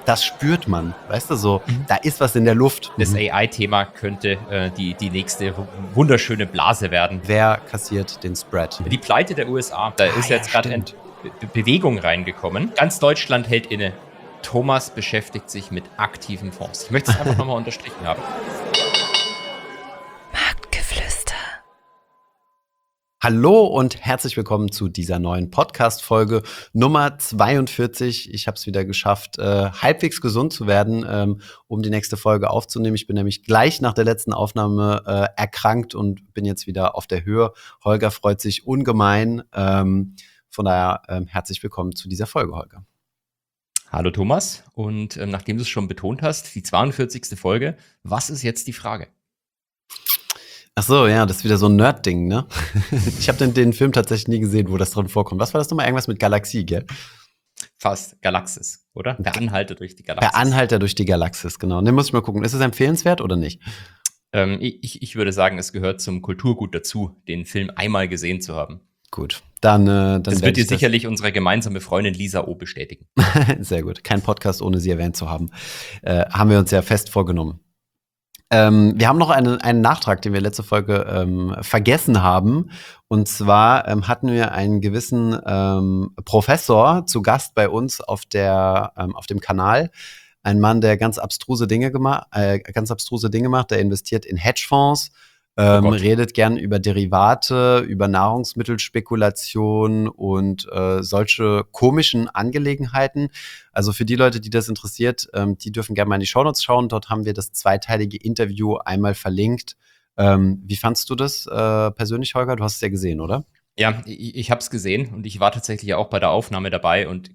das spürt man. Weißt du, so, Mhm. da ist was in der Luft. Das AI-Thema könnte die nächste wunderschöne Blase werden. Wer kassiert den Spread? Die Pleite der USA, da ist ja, jetzt gerade stimmt. Bewegung reingekommen. Ganz Deutschland hält inne. Thomas beschäftigt sich mit aktiven Fonds. Ich möchte es einfach nochmal unterstrichen haben. Marktgeflüster. Hallo und herzlich willkommen zu dieser neuen Podcast-Folge Nummer 42. Ich habe es wieder geschafft, halbwegs gesund zu werden, um die nächste Folge aufzunehmen. Ich bin nämlich gleich nach der letzten Aufnahme erkrankt und bin jetzt wieder auf der Höhe. Holger freut sich ungemein. Von daher herzlich willkommen zu dieser Folge, Holger. Hallo Thomas, und nachdem du es schon betont hast, die 42. Folge, was ist jetzt die Frage? Ach so, ja, das ist wieder so ein Nerd-Ding, ne? Ich habe den Film tatsächlich nie gesehen, wo das drin vorkommt. Was war das nochmal? Irgendwas mit Galaxie, gell? Fast. Galaxis, oder? Per Anhalter durch die Galaxis. Per Anhalter durch die Galaxis, genau. Den muss ich mal gucken. Ist es empfehlenswert oder nicht? Ich würde sagen, es gehört zum Kulturgut dazu, den Film einmal gesehen zu haben. Gut, dann das wird dir sicherlich unsere gemeinsame Freundin Lisa O. bestätigen. Sehr gut. Kein Podcast, ohne sie erwähnt zu haben. Haben wir uns ja fest vorgenommen. Wir haben noch einen Nachtrag, den wir letzte Folge vergessen haben. Und zwar hatten wir einen gewissen Professor zu Gast bei uns auf dem Kanal. Ein Mann, der ganz abstruse Dinge macht. Der investiert in Hedgefonds. Redet gern über Derivate, über Nahrungsmittelspekulation und solche komischen Angelegenheiten. Also für die Leute, die das interessiert, die dürfen gerne mal in die Shownotes schauen. Dort haben wir das zweiteilige Interview einmal verlinkt. Wie fandst du das persönlich, Holger? Du hast es ja gesehen, oder? Ja, ich habe es gesehen und ich war tatsächlich auch bei der Aufnahme dabei und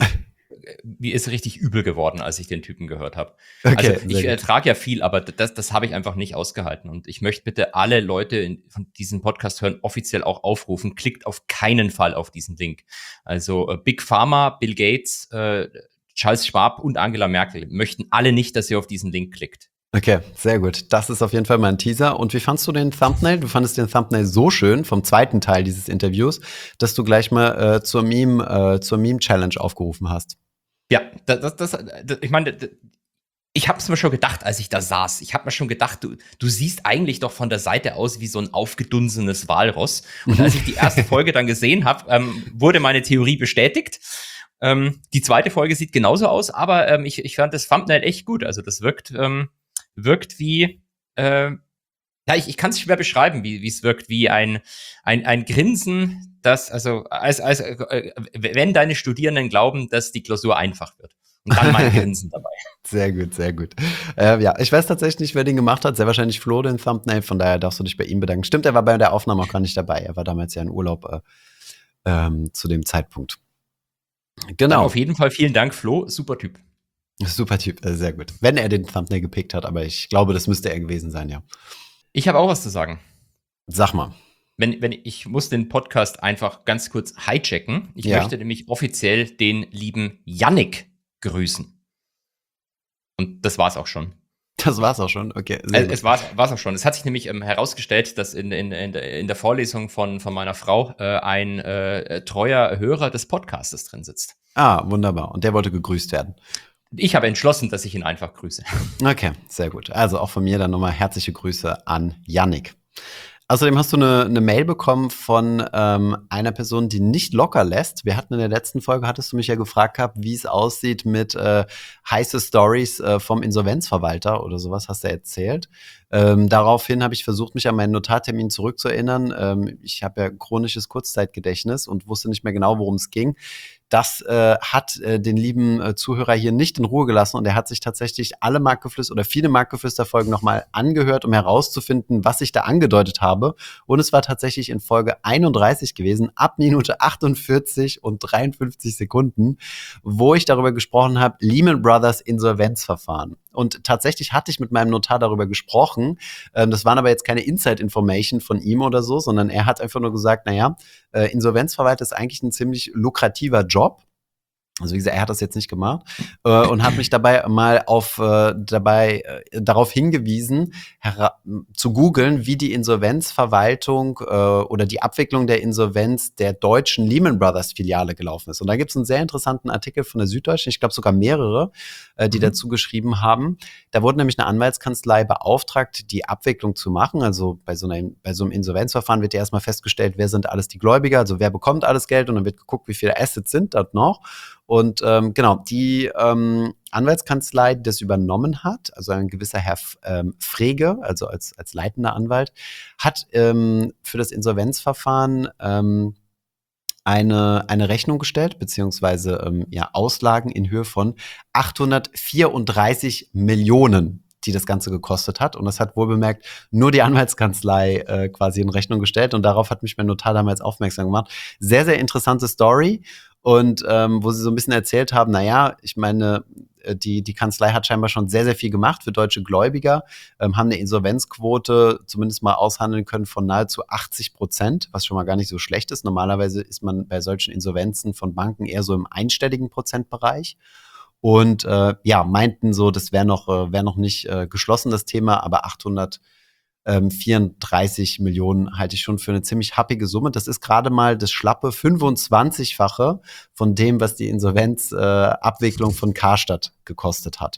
mir ist richtig übel geworden, als ich den Typen gehört habe. Okay, also ich ertrage ja viel, aber das habe ich einfach nicht ausgehalten. Und ich möchte bitte alle Leute von diesem Podcast hören, offiziell auch aufrufen, klickt auf keinen Fall auf diesen Link. Also Big Pharma, Bill Gates, Charles Schwab und Angela Merkel möchten alle nicht, dass ihr auf diesen Link klickt. Okay, sehr gut. Das ist auf jeden Fall mal ein Teaser. Und wie fandst du den Thumbnail? Du fandest den Thumbnail so schön vom zweiten Teil dieses Interviews, dass du gleich mal zur Meme-Challenge aufgerufen hast. Ja, ich meine, ich habe es mir schon gedacht, als ich da saß. Ich habe mir schon gedacht, du siehst eigentlich doch von der Seite aus wie so ein aufgedunsenes Walross. Und als ich die erste Folge dann gesehen habe, wurde meine Theorie bestätigt. Die zweite Folge sieht genauso aus, aber ich fand das Thumbnail echt gut. Also das wirkt wie, ich kann es schwer beschreiben, wie es wirkt, wie ein Grinsen, das, also wenn deine Studierenden glauben, dass die Klausur einfach wird. Und dann mein Grinsen dabei. Sehr gut, sehr gut. Ja, ich weiß tatsächlich nicht, wer den gemacht hat. Sehr wahrscheinlich Flo, den Thumbnail. Von daher darfst du dich bei ihm bedanken. Stimmt, er war bei der Aufnahme auch gar nicht dabei. Er war damals ja in Urlaub zu dem Zeitpunkt. Genau. Dann auf jeden Fall vielen Dank, Flo. Super Typ. Super Typ, sehr gut. Wenn er den Thumbnail gepickt hat, aber ich glaube, das müsste er gewesen sein, ja. Ich habe auch was zu sagen. Sag mal. Ich muss den Podcast einfach ganz kurz hijacken. Ich möchte nämlich offiziell den lieben Yannick grüßen. Und das war's auch schon. Das war's auch schon, okay. Es war's auch schon. Es hat sich nämlich herausgestellt, dass in der Vorlesung von meiner Frau ein treuer Hörer des Podcastes drin sitzt. Ah, wunderbar. Und der wollte gegrüßt werden. Ich habe entschlossen, dass ich ihn einfach grüße. Okay, sehr gut. Also auch von mir dann nochmal herzliche Grüße an Yannick. Außerdem hast du eine Mail bekommen von einer Person, die nicht locker lässt. Wir hatten in der letzten Folge, hattest du mich ja gefragt gehabt, wie es aussieht mit heiße Stories vom Insolvenzverwalter oder sowas, hast du erzählt. Daraufhin habe ich versucht, mich an meinen Notartermin zurückzuerinnern. Ich habe ja chronisches Kurzzeitgedächtnis und wusste nicht mehr genau, worum es ging. Das hat den lieben Zuhörer hier nicht in Ruhe gelassen und er hat sich tatsächlich alle Marktgeflüster oder viele Marktgeflüster-Folgen nochmal angehört, um herauszufinden, was ich da angedeutet habe. Und es war tatsächlich in Folge 31 gewesen, ab Minute 48 und 53 Sekunden, wo ich darüber gesprochen habe, Lehman Brothers Insolvenzverfahren. Und tatsächlich hatte ich mit meinem Notar darüber gesprochen. Das waren aber jetzt keine Inside-Information von ihm oder so, sondern er hat einfach nur gesagt, naja, Insolvenzverwalter ist eigentlich ein ziemlich lukrativer Job. Also wie gesagt, er hat das jetzt nicht gemacht und hat mich dabei mal darauf hingewiesen, zu googeln, wie die Insolvenzverwaltung oder die Abwicklung der Insolvenz der deutschen Lehman Brothers Filiale gelaufen ist. Und da gibt es einen sehr interessanten Artikel von der Süddeutschen, ich glaube sogar mehrere, die dazu geschrieben haben. Da wurde nämlich eine Anwaltskanzlei beauftragt, die Abwicklung zu machen. Also bei so einem Insolvenzverfahren wird ja erstmal festgestellt, wer sind alles die Gläubiger, also wer bekommt alles Geld, und dann wird geguckt, wie viele Assets sind dort noch. Und genau, die Anwaltskanzlei, die das übernommen hat, also ein gewisser Herr Frege, also als leitender Anwalt, hat für das Insolvenzverfahren eine Rechnung gestellt, beziehungsweise Auslagen in Höhe von 834 Millionen, die das Ganze gekostet hat. Und das hat wohlbemerkt nur die Anwaltskanzlei quasi in Rechnung gestellt. Und darauf hat mich mein Notar damals aufmerksam gemacht. Sehr, sehr interessante Story. Und wo sie so ein bisschen erzählt haben, naja, ich meine, die Kanzlei hat scheinbar schon sehr, sehr viel gemacht für deutsche Gläubiger, haben eine Insolvenzquote zumindest mal aushandeln können von nahezu 80%, was schon mal gar nicht so schlecht ist. Normalerweise ist man bei solchen Insolvenzen von Banken eher so im einstelligen Prozentbereich. Und meinten so, das wäre noch nicht geschlossen, das Thema, aber 834 Millionen halte ich schon für eine ziemlich happige Summe. Das ist gerade mal das schlappe 25-fache von dem, was die Insolvenzabwicklung von Karstadt gekostet hat.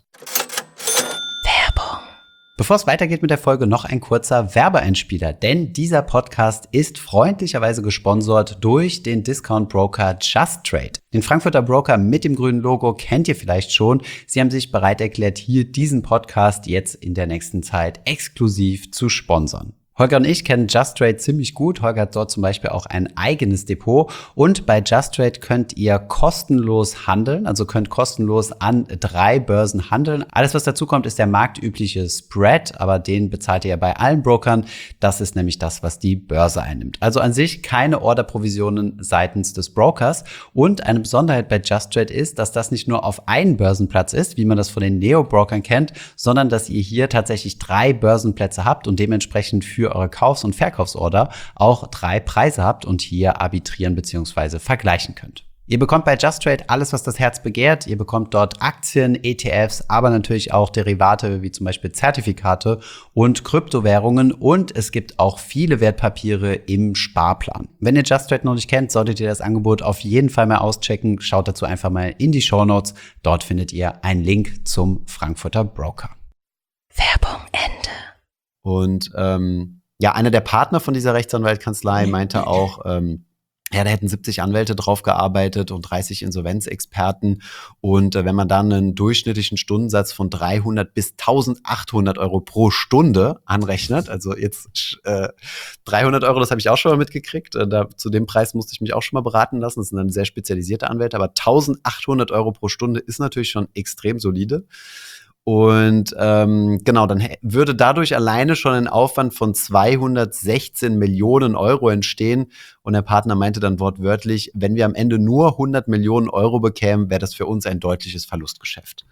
Bevor es weitergeht mit der Folge, noch ein kurzer Werbeeinspieler, denn dieser Podcast ist freundlicherweise gesponsert durch den Discount-Broker Just Trade. Den Frankfurter Broker mit dem grünen Logo kennt ihr vielleicht schon. Sie haben sich bereit erklärt, hier diesen Podcast jetzt in der nächsten Zeit exklusiv zu sponsern. Holger und ich kennen Just Trade ziemlich gut. Holger hat dort zum Beispiel auch ein eigenes Depot. Und bei Just Trade könnt ihr kostenlos handeln, also könnt kostenlos an 3 Börsen handeln. Alles, was dazu kommt, ist der marktübliche Spread, aber den bezahlt ihr ja bei allen Brokern. Das ist nämlich das, was die Börse einnimmt. Also an sich keine Orderprovisionen seitens des Brokers. Und eine Besonderheit bei Just Trade ist, dass das nicht nur auf einen Börsenplatz ist, wie man das von den Neo-Brokern kennt, sondern dass ihr hier tatsächlich 3 Börsenplätze habt und dementsprechend für eure Kaufs- und Verkaufsorder auch 3 Preise habt und hier arbitrieren bzw. vergleichen könnt. Ihr bekommt bei Just Trade alles, was das Herz begehrt. Ihr bekommt dort Aktien, ETFs, aber natürlich auch Derivate wie zum Beispiel Zertifikate und Kryptowährungen, und es gibt auch viele Wertpapiere im Sparplan. Wenn ihr Just Trade noch nicht kennt, solltet ihr das Angebot auf jeden Fall mal auschecken. Schaut dazu einfach mal in die Shownotes. Dort findet ihr einen Link zum Frankfurter Broker. Werbung Ende. Und einer der Partner von dieser Rechtsanwaltkanzlei meinte auch, da hätten 70 Anwälte drauf gearbeitet und 30 Insolvenzexperten. Und wenn man dann einen durchschnittlichen Stundensatz von 300 bis 1800 Euro pro Stunde anrechnet, also jetzt 300 Euro, das habe ich auch schon mal mitgekriegt. Zu dem Preis musste ich mich auch schon mal beraten lassen. Das sind dann sehr spezialisierte Anwälte. Aber 1800 Euro pro Stunde ist natürlich schon extrem solide. Und dann würde dadurch alleine schon ein Aufwand von 216 Millionen Euro entstehen. Und der Partner meinte dann wortwörtlich, wenn wir am Ende nur 100 Millionen Euro bekämen, wäre das für uns ein deutliches Verlustgeschäft.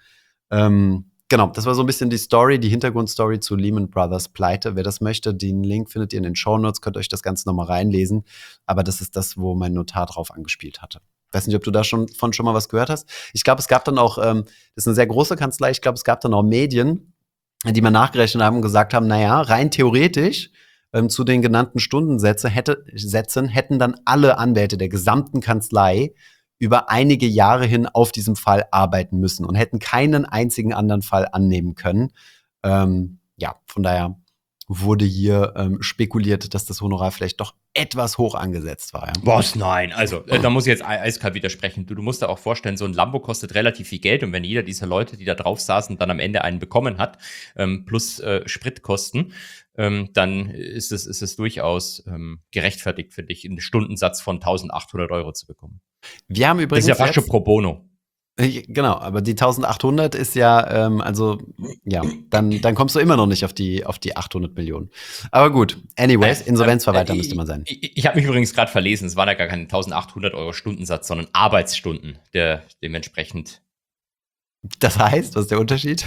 Das war so ein bisschen die Hintergrundstory zu Lehman Brothers Pleite. Wer das möchte, den Link findet ihr in den Shownotes, könnt euch das Ganze nochmal reinlesen. Aber das ist das, wo mein Notar drauf angespielt hatte. Ich weiß nicht, ob du da schon mal was gehört hast. Ich glaube, es gab dann auch, das ist eine sehr große Kanzlei, ich glaube, es gab dann auch Medien, die mal nachgerechnet haben und gesagt haben, naja, rein theoretisch zu den genannten Stundensätzen hätten dann alle Anwälte der gesamten Kanzlei über einige Jahre hin auf diesem Fall arbeiten müssen und hätten keinen einzigen anderen Fall annehmen können. Von daher wurde hier spekuliert, dass das Honorar vielleicht doch etwas hoch angesetzt war. Ja? Was? Nein. Also, da muss ich jetzt eiskalt widersprechen. Du musst dir auch vorstellen, so ein Lambo kostet relativ viel Geld, und wenn jeder dieser Leute, die da drauf saßen, dann am Ende einen bekommen hat, plus Spritkosten, dann ist es durchaus gerechtfertigt für dich, einen Stundensatz von 1800 Euro zu bekommen. Wir haben übrigens das ist ja fast schon pro bono. Genau, aber die 1800 ist ja, dann kommst du immer noch nicht auf die 800 Millionen. Aber gut, anyways, Insolvenzverwalter müsste man sein. Ich habe mich übrigens gerade verlesen, es waren ja gar keine 1800 Euro Stundensatz, sondern Arbeitsstunden, der dementsprechend. Das heißt, was ist der Unterschied?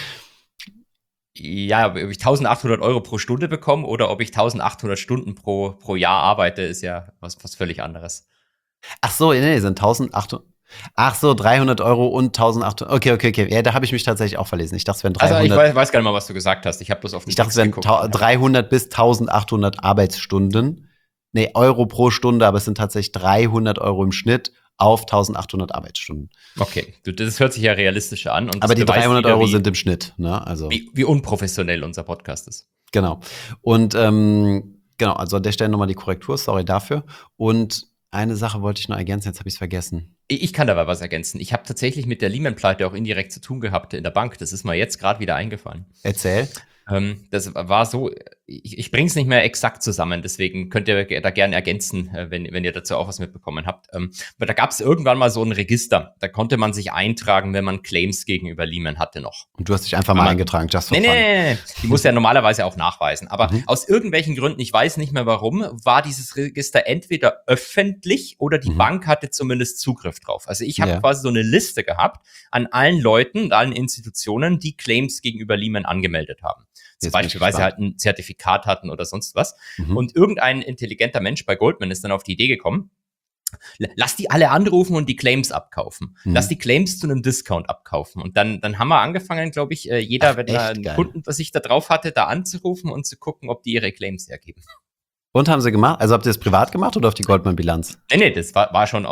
Ja, ob ich 1800 Euro pro Stunde bekomme oder ob ich 1800 Stunden pro Jahr arbeite, ist ja was völlig anderes. Ach so, nee, sind 1800. Ach so, 300 Euro und 1800. Okay. Ja, da habe ich mich tatsächlich auch verlesen. Ich dachte, es wären Also ich 300. weiß gar nicht mal, was du gesagt hast. Ich habe bloß auf den Ich dachte, es Text wären geguckt. 300 bis 1800 Arbeitsstunden. Nee, Euro pro Stunde, aber es sind tatsächlich 300 Euro im Schnitt auf 1800 Arbeitsstunden. Okay, das hört sich ja realistischer an. Und Aber das die beweist 300 wieder, Euro sind im Schnitt, ne? Also, wie unprofessionell unser Podcast ist. genau. Und genau, also an der Stelle nochmal die Korrektur, sorry dafür. Und eine Sache wollte ich noch ergänzen, jetzt habe ich es vergessen. Ich kann dabei was ergänzen. Ich habe tatsächlich mit der Lehman-Pleite auch indirekt zu tun gehabt in der Bank. Das ist mir jetzt gerade wieder eingefallen. Erzähl. Das war so, ich bringe es nicht mehr exakt zusammen, deswegen könnt ihr da gerne ergänzen, wenn ihr dazu auch was mitbekommen habt. Aber da gab es irgendwann mal so ein Register, da konnte man sich eintragen, wenn man Claims gegenüber Lehman hatte noch. Und du hast dich einfach mal eingetragen, just for fun. Nee. Die muss ja normalerweise auch nachweisen. Aber Mhm. aus irgendwelchen Gründen, ich weiß nicht mehr warum, war dieses Register entweder öffentlich oder die Bank hatte zumindest Zugriff drauf. Also ich habe quasi so eine Liste gehabt an allen Leuten und allen Institutionen, die Claims gegenüber Lehman angemeldet haben. Zum Beispiel, weil sie halt ein Zertifikat hatten oder sonst was. Und irgendein intelligenter Mensch bei Goldman ist dann auf die Idee gekommen, lass die alle anrufen und die Claims abkaufen. Lass die Claims zu einem Discount abkaufen. Und dann haben wir angefangen, glaube ich, jeder, wenn er einen Kunden, was ich da drauf hatte, da anzurufen und zu gucken, ob die ihre Claims hergeben. Und haben sie gemacht? Also habt ihr das privat gemacht oder auf die Goldman-Bilanz? Nee, das war schon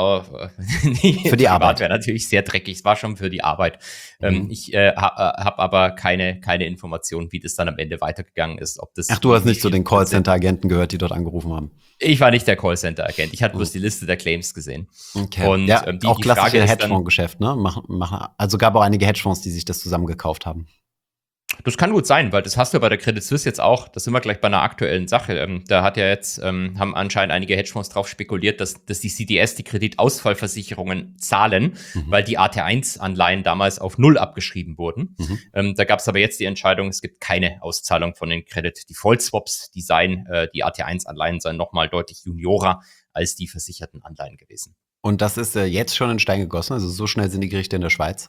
für die Arbeit. Wäre natürlich sehr dreckig. Es war schon für die Arbeit. Ich habe aber keine Informationen, wie das dann am Ende weitergegangen ist. Ob das Ach, du hast nicht zu den Callcenter-Agenten gehört, die dort angerufen haben. Ich war nicht der Callcenter-Agent. Ich hatte bloß die Liste der Claims gesehen. Okay. Und ja, auch klassische Frage Hedgefonds-Geschäft, ne? Also gab auch einige Hedgefonds, die sich das zusammengekauft haben. Das kann gut sein, weil das hast du bei der Credit Suisse jetzt auch. Das sind wir gleich bei einer aktuellen Sache. Da hat ja jetzt, haben anscheinend einige Hedgefonds drauf spekuliert, dass die CDS, die Kreditausfallversicherungen, zahlen, weil die AT1-Anleihen damals auf 0 abgeschrieben wurden. Da gab es aber jetzt die Entscheidung, es gibt keine Auszahlung von den Credit Default Swaps. Die AT1-Anleihen seien nochmal deutlich juniorer als die versicherten Anleihen gewesen. Und das ist jetzt schon in Stein gegossen? Also so schnell sind die Gerichte in der Schweiz?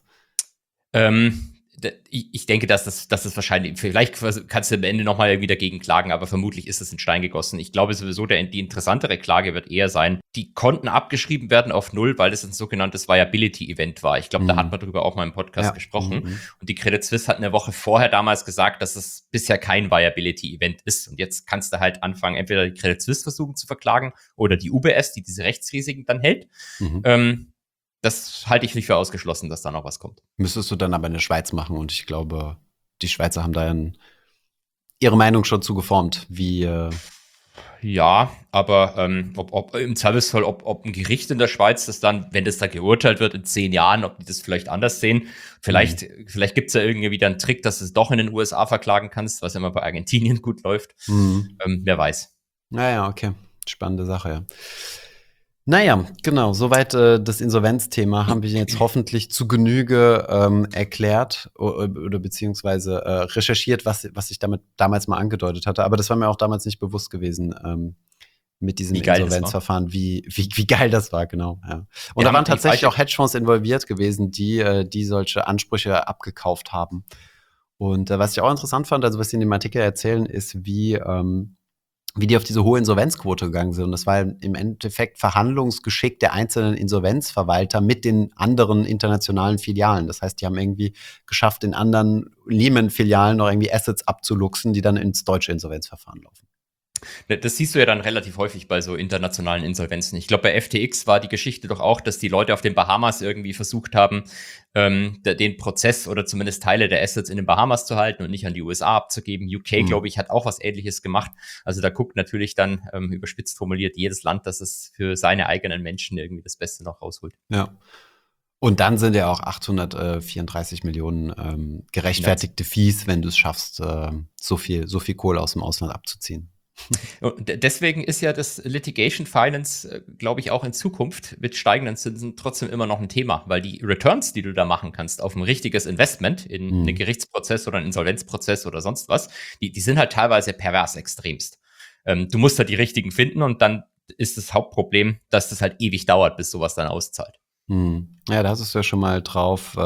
Ich denke, dass das wahrscheinlich, vielleicht kannst du am Ende nochmal wieder dagegen klagen, aber vermutlich ist es in Stein gegossen. Ich glaube sowieso, die interessantere Klage wird eher sein, die konnten abgeschrieben werden auf 0, weil es ein sogenanntes Viability-Event war. Ich glaube, da hat man drüber auch mal im Podcast gesprochen. Und die Credit Suisse hat eine Woche vorher damals gesagt, dass es bisher kein Viability-Event ist. Und jetzt kannst du halt anfangen, entweder die Credit Suisse versuchen zu verklagen oder die UBS, die diese Rechtsrisiken dann hält. Das halte ich nicht für ausgeschlossen, dass da noch was kommt. Müsstest du dann aber in der Schweiz machen und ich glaube, die Schweizer haben da ihre Meinung schon zugeformt, wie ja, aber ob im Zweifelsfall, ob ein Gericht in der Schweiz das dann, wenn das da geurteilt wird in 10 Jahren, ob die das vielleicht anders sehen. Vielleicht gibt es ja irgendwie wieder einen Trick, dass du es doch in den USA verklagen kannst, was immer bei Argentinien gut läuft. Wer weiß. Naja, okay. Spannende Sache, ja. Naja, genau, soweit das Insolvenzthema haben wir jetzt hoffentlich zu Genüge erklärt oder beziehungsweise recherchiert, was ich damit damals mal angedeutet hatte. Aber das war mir auch damals nicht bewusst gewesen mit diesem Insolvenzverfahren, wie geil das war, genau. Ja. Und da waren tatsächlich auch Hedgefonds involviert gewesen, die solche Ansprüche abgekauft haben. Und was ich auch interessant fand, also was sie in dem Artikel erzählen, ist, wie die auf diese hohe Insolvenzquote gegangen sind. Und das war im Endeffekt Verhandlungsgeschick der einzelnen Insolvenzverwalter mit den anderen internationalen Filialen. Das heißt, die haben irgendwie geschafft, in anderen Lehman-Filialen noch irgendwie Assets abzuluxen, die dann ins deutsche Insolvenzverfahren laufen. Das siehst du ja dann relativ häufig bei so internationalen Insolvenzen. Ich glaube, bei FTX war die Geschichte doch auch, dass die Leute auf den Bahamas irgendwie versucht haben, den Prozess oder zumindest Teile der Assets in den Bahamas zu halten und nicht an die USA abzugeben. UK, glaube ich, hat auch was Ähnliches gemacht. Also da guckt natürlich dann, überspitzt formuliert, jedes Land, dass es für seine eigenen Menschen irgendwie das Beste noch rausholt. Ja. Und dann sind ja auch 834 Millionen gerechtfertigte Fees, wenn du es schaffst, so viel Kohle aus dem Ausland abzuziehen. Und deswegen ist ja das Litigation Finance, glaube ich, auch in Zukunft mit steigenden Zinsen trotzdem immer noch ein Thema, weil die Returns, die du da machen kannst auf ein richtiges Investment in einen Gerichtsprozess oder einen Insolvenzprozess oder sonst was, die sind halt teilweise pervers extremst. Du musst halt die richtigen finden und dann ist das Hauptproblem, dass das halt ewig dauert, bis sowas dann auszahlt. Ja, da hast du es ja schon mal drauf.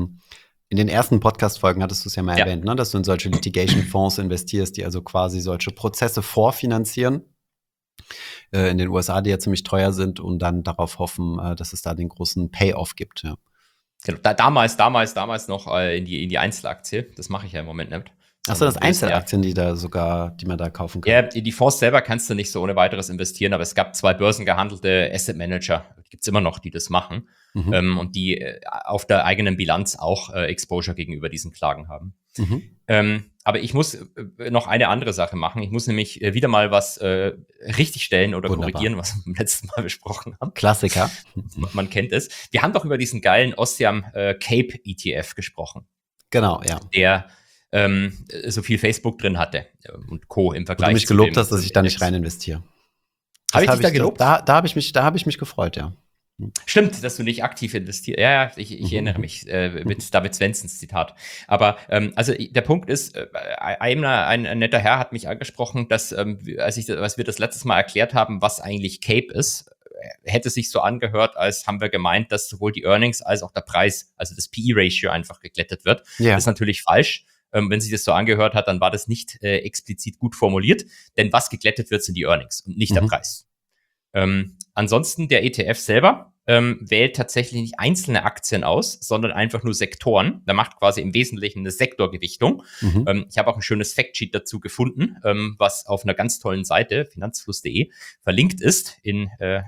In den ersten Podcast-Folgen hattest du es ja mal erwähnt, ne? Dass du in solche Litigation-Fonds investierst, die also quasi solche Prozesse vorfinanzieren. in den USA, die ja ziemlich teuer sind und dann darauf hoffen, dass es da den großen Payoff gibt. Ja. Genau, damals noch in die Einzelaktie. Das mache ich ja im Moment nicht. Achso, das Sondern will es eher Einzelaktien, die man da kaufen kann. Ja, in die Fonds selber kannst du nicht so ohne weiteres investieren, aber es gab 2 börsengehandelte Asset Manager, gibt's immer noch, die das machen, Mhm. und die auf der eigenen Bilanz auch Exposure gegenüber diesen Klagen haben. Mhm. Aber ich muss noch eine andere Sache machen. Ich muss nämlich wieder mal was richtigstellen oder Wunderbar. korrigieren, was wir beim letzten Mal besprochen haben. Klassiker. Man kennt es. Wir haben doch über diesen geilen Ostium Cape ETF gesprochen, Genau, ja. der so viel Facebook drin hatte und Co. im Wo Vergleich du mich zu gelobt dem hast, dass ich da nicht Index. rein investiere. Habe ich dich da gelobt? Da habe ich mich gefreut, ja. Stimmt, dass du nicht aktiv investierst. Ja, ich erinnere mich mit David Svensons Zitat. Aber also der Punkt ist, ein netter Herr hat mich angesprochen, dass als wir das letztes Mal erklärt haben, was eigentlich Cape ist, hätte sich so angehört, als haben wir gemeint, dass sowohl die Earnings als auch der Preis, also das PE-Ratio einfach geglättet wird. Ja. Das ist natürlich falsch. Wenn sich das so angehört hat, dann war das nicht explizit gut formuliert, denn was geglättet wird, sind die Earnings und nicht der Preis. Ansonsten der ETF selber wählt tatsächlich nicht einzelne Aktien aus, sondern einfach nur Sektoren. Da macht quasi im Wesentlichen eine Sektorgewichtung. Ich habe auch ein schönes Factsheet dazu gefunden, was auf einer ganz tollen Seite, finanzfluss.de, verlinkt ist in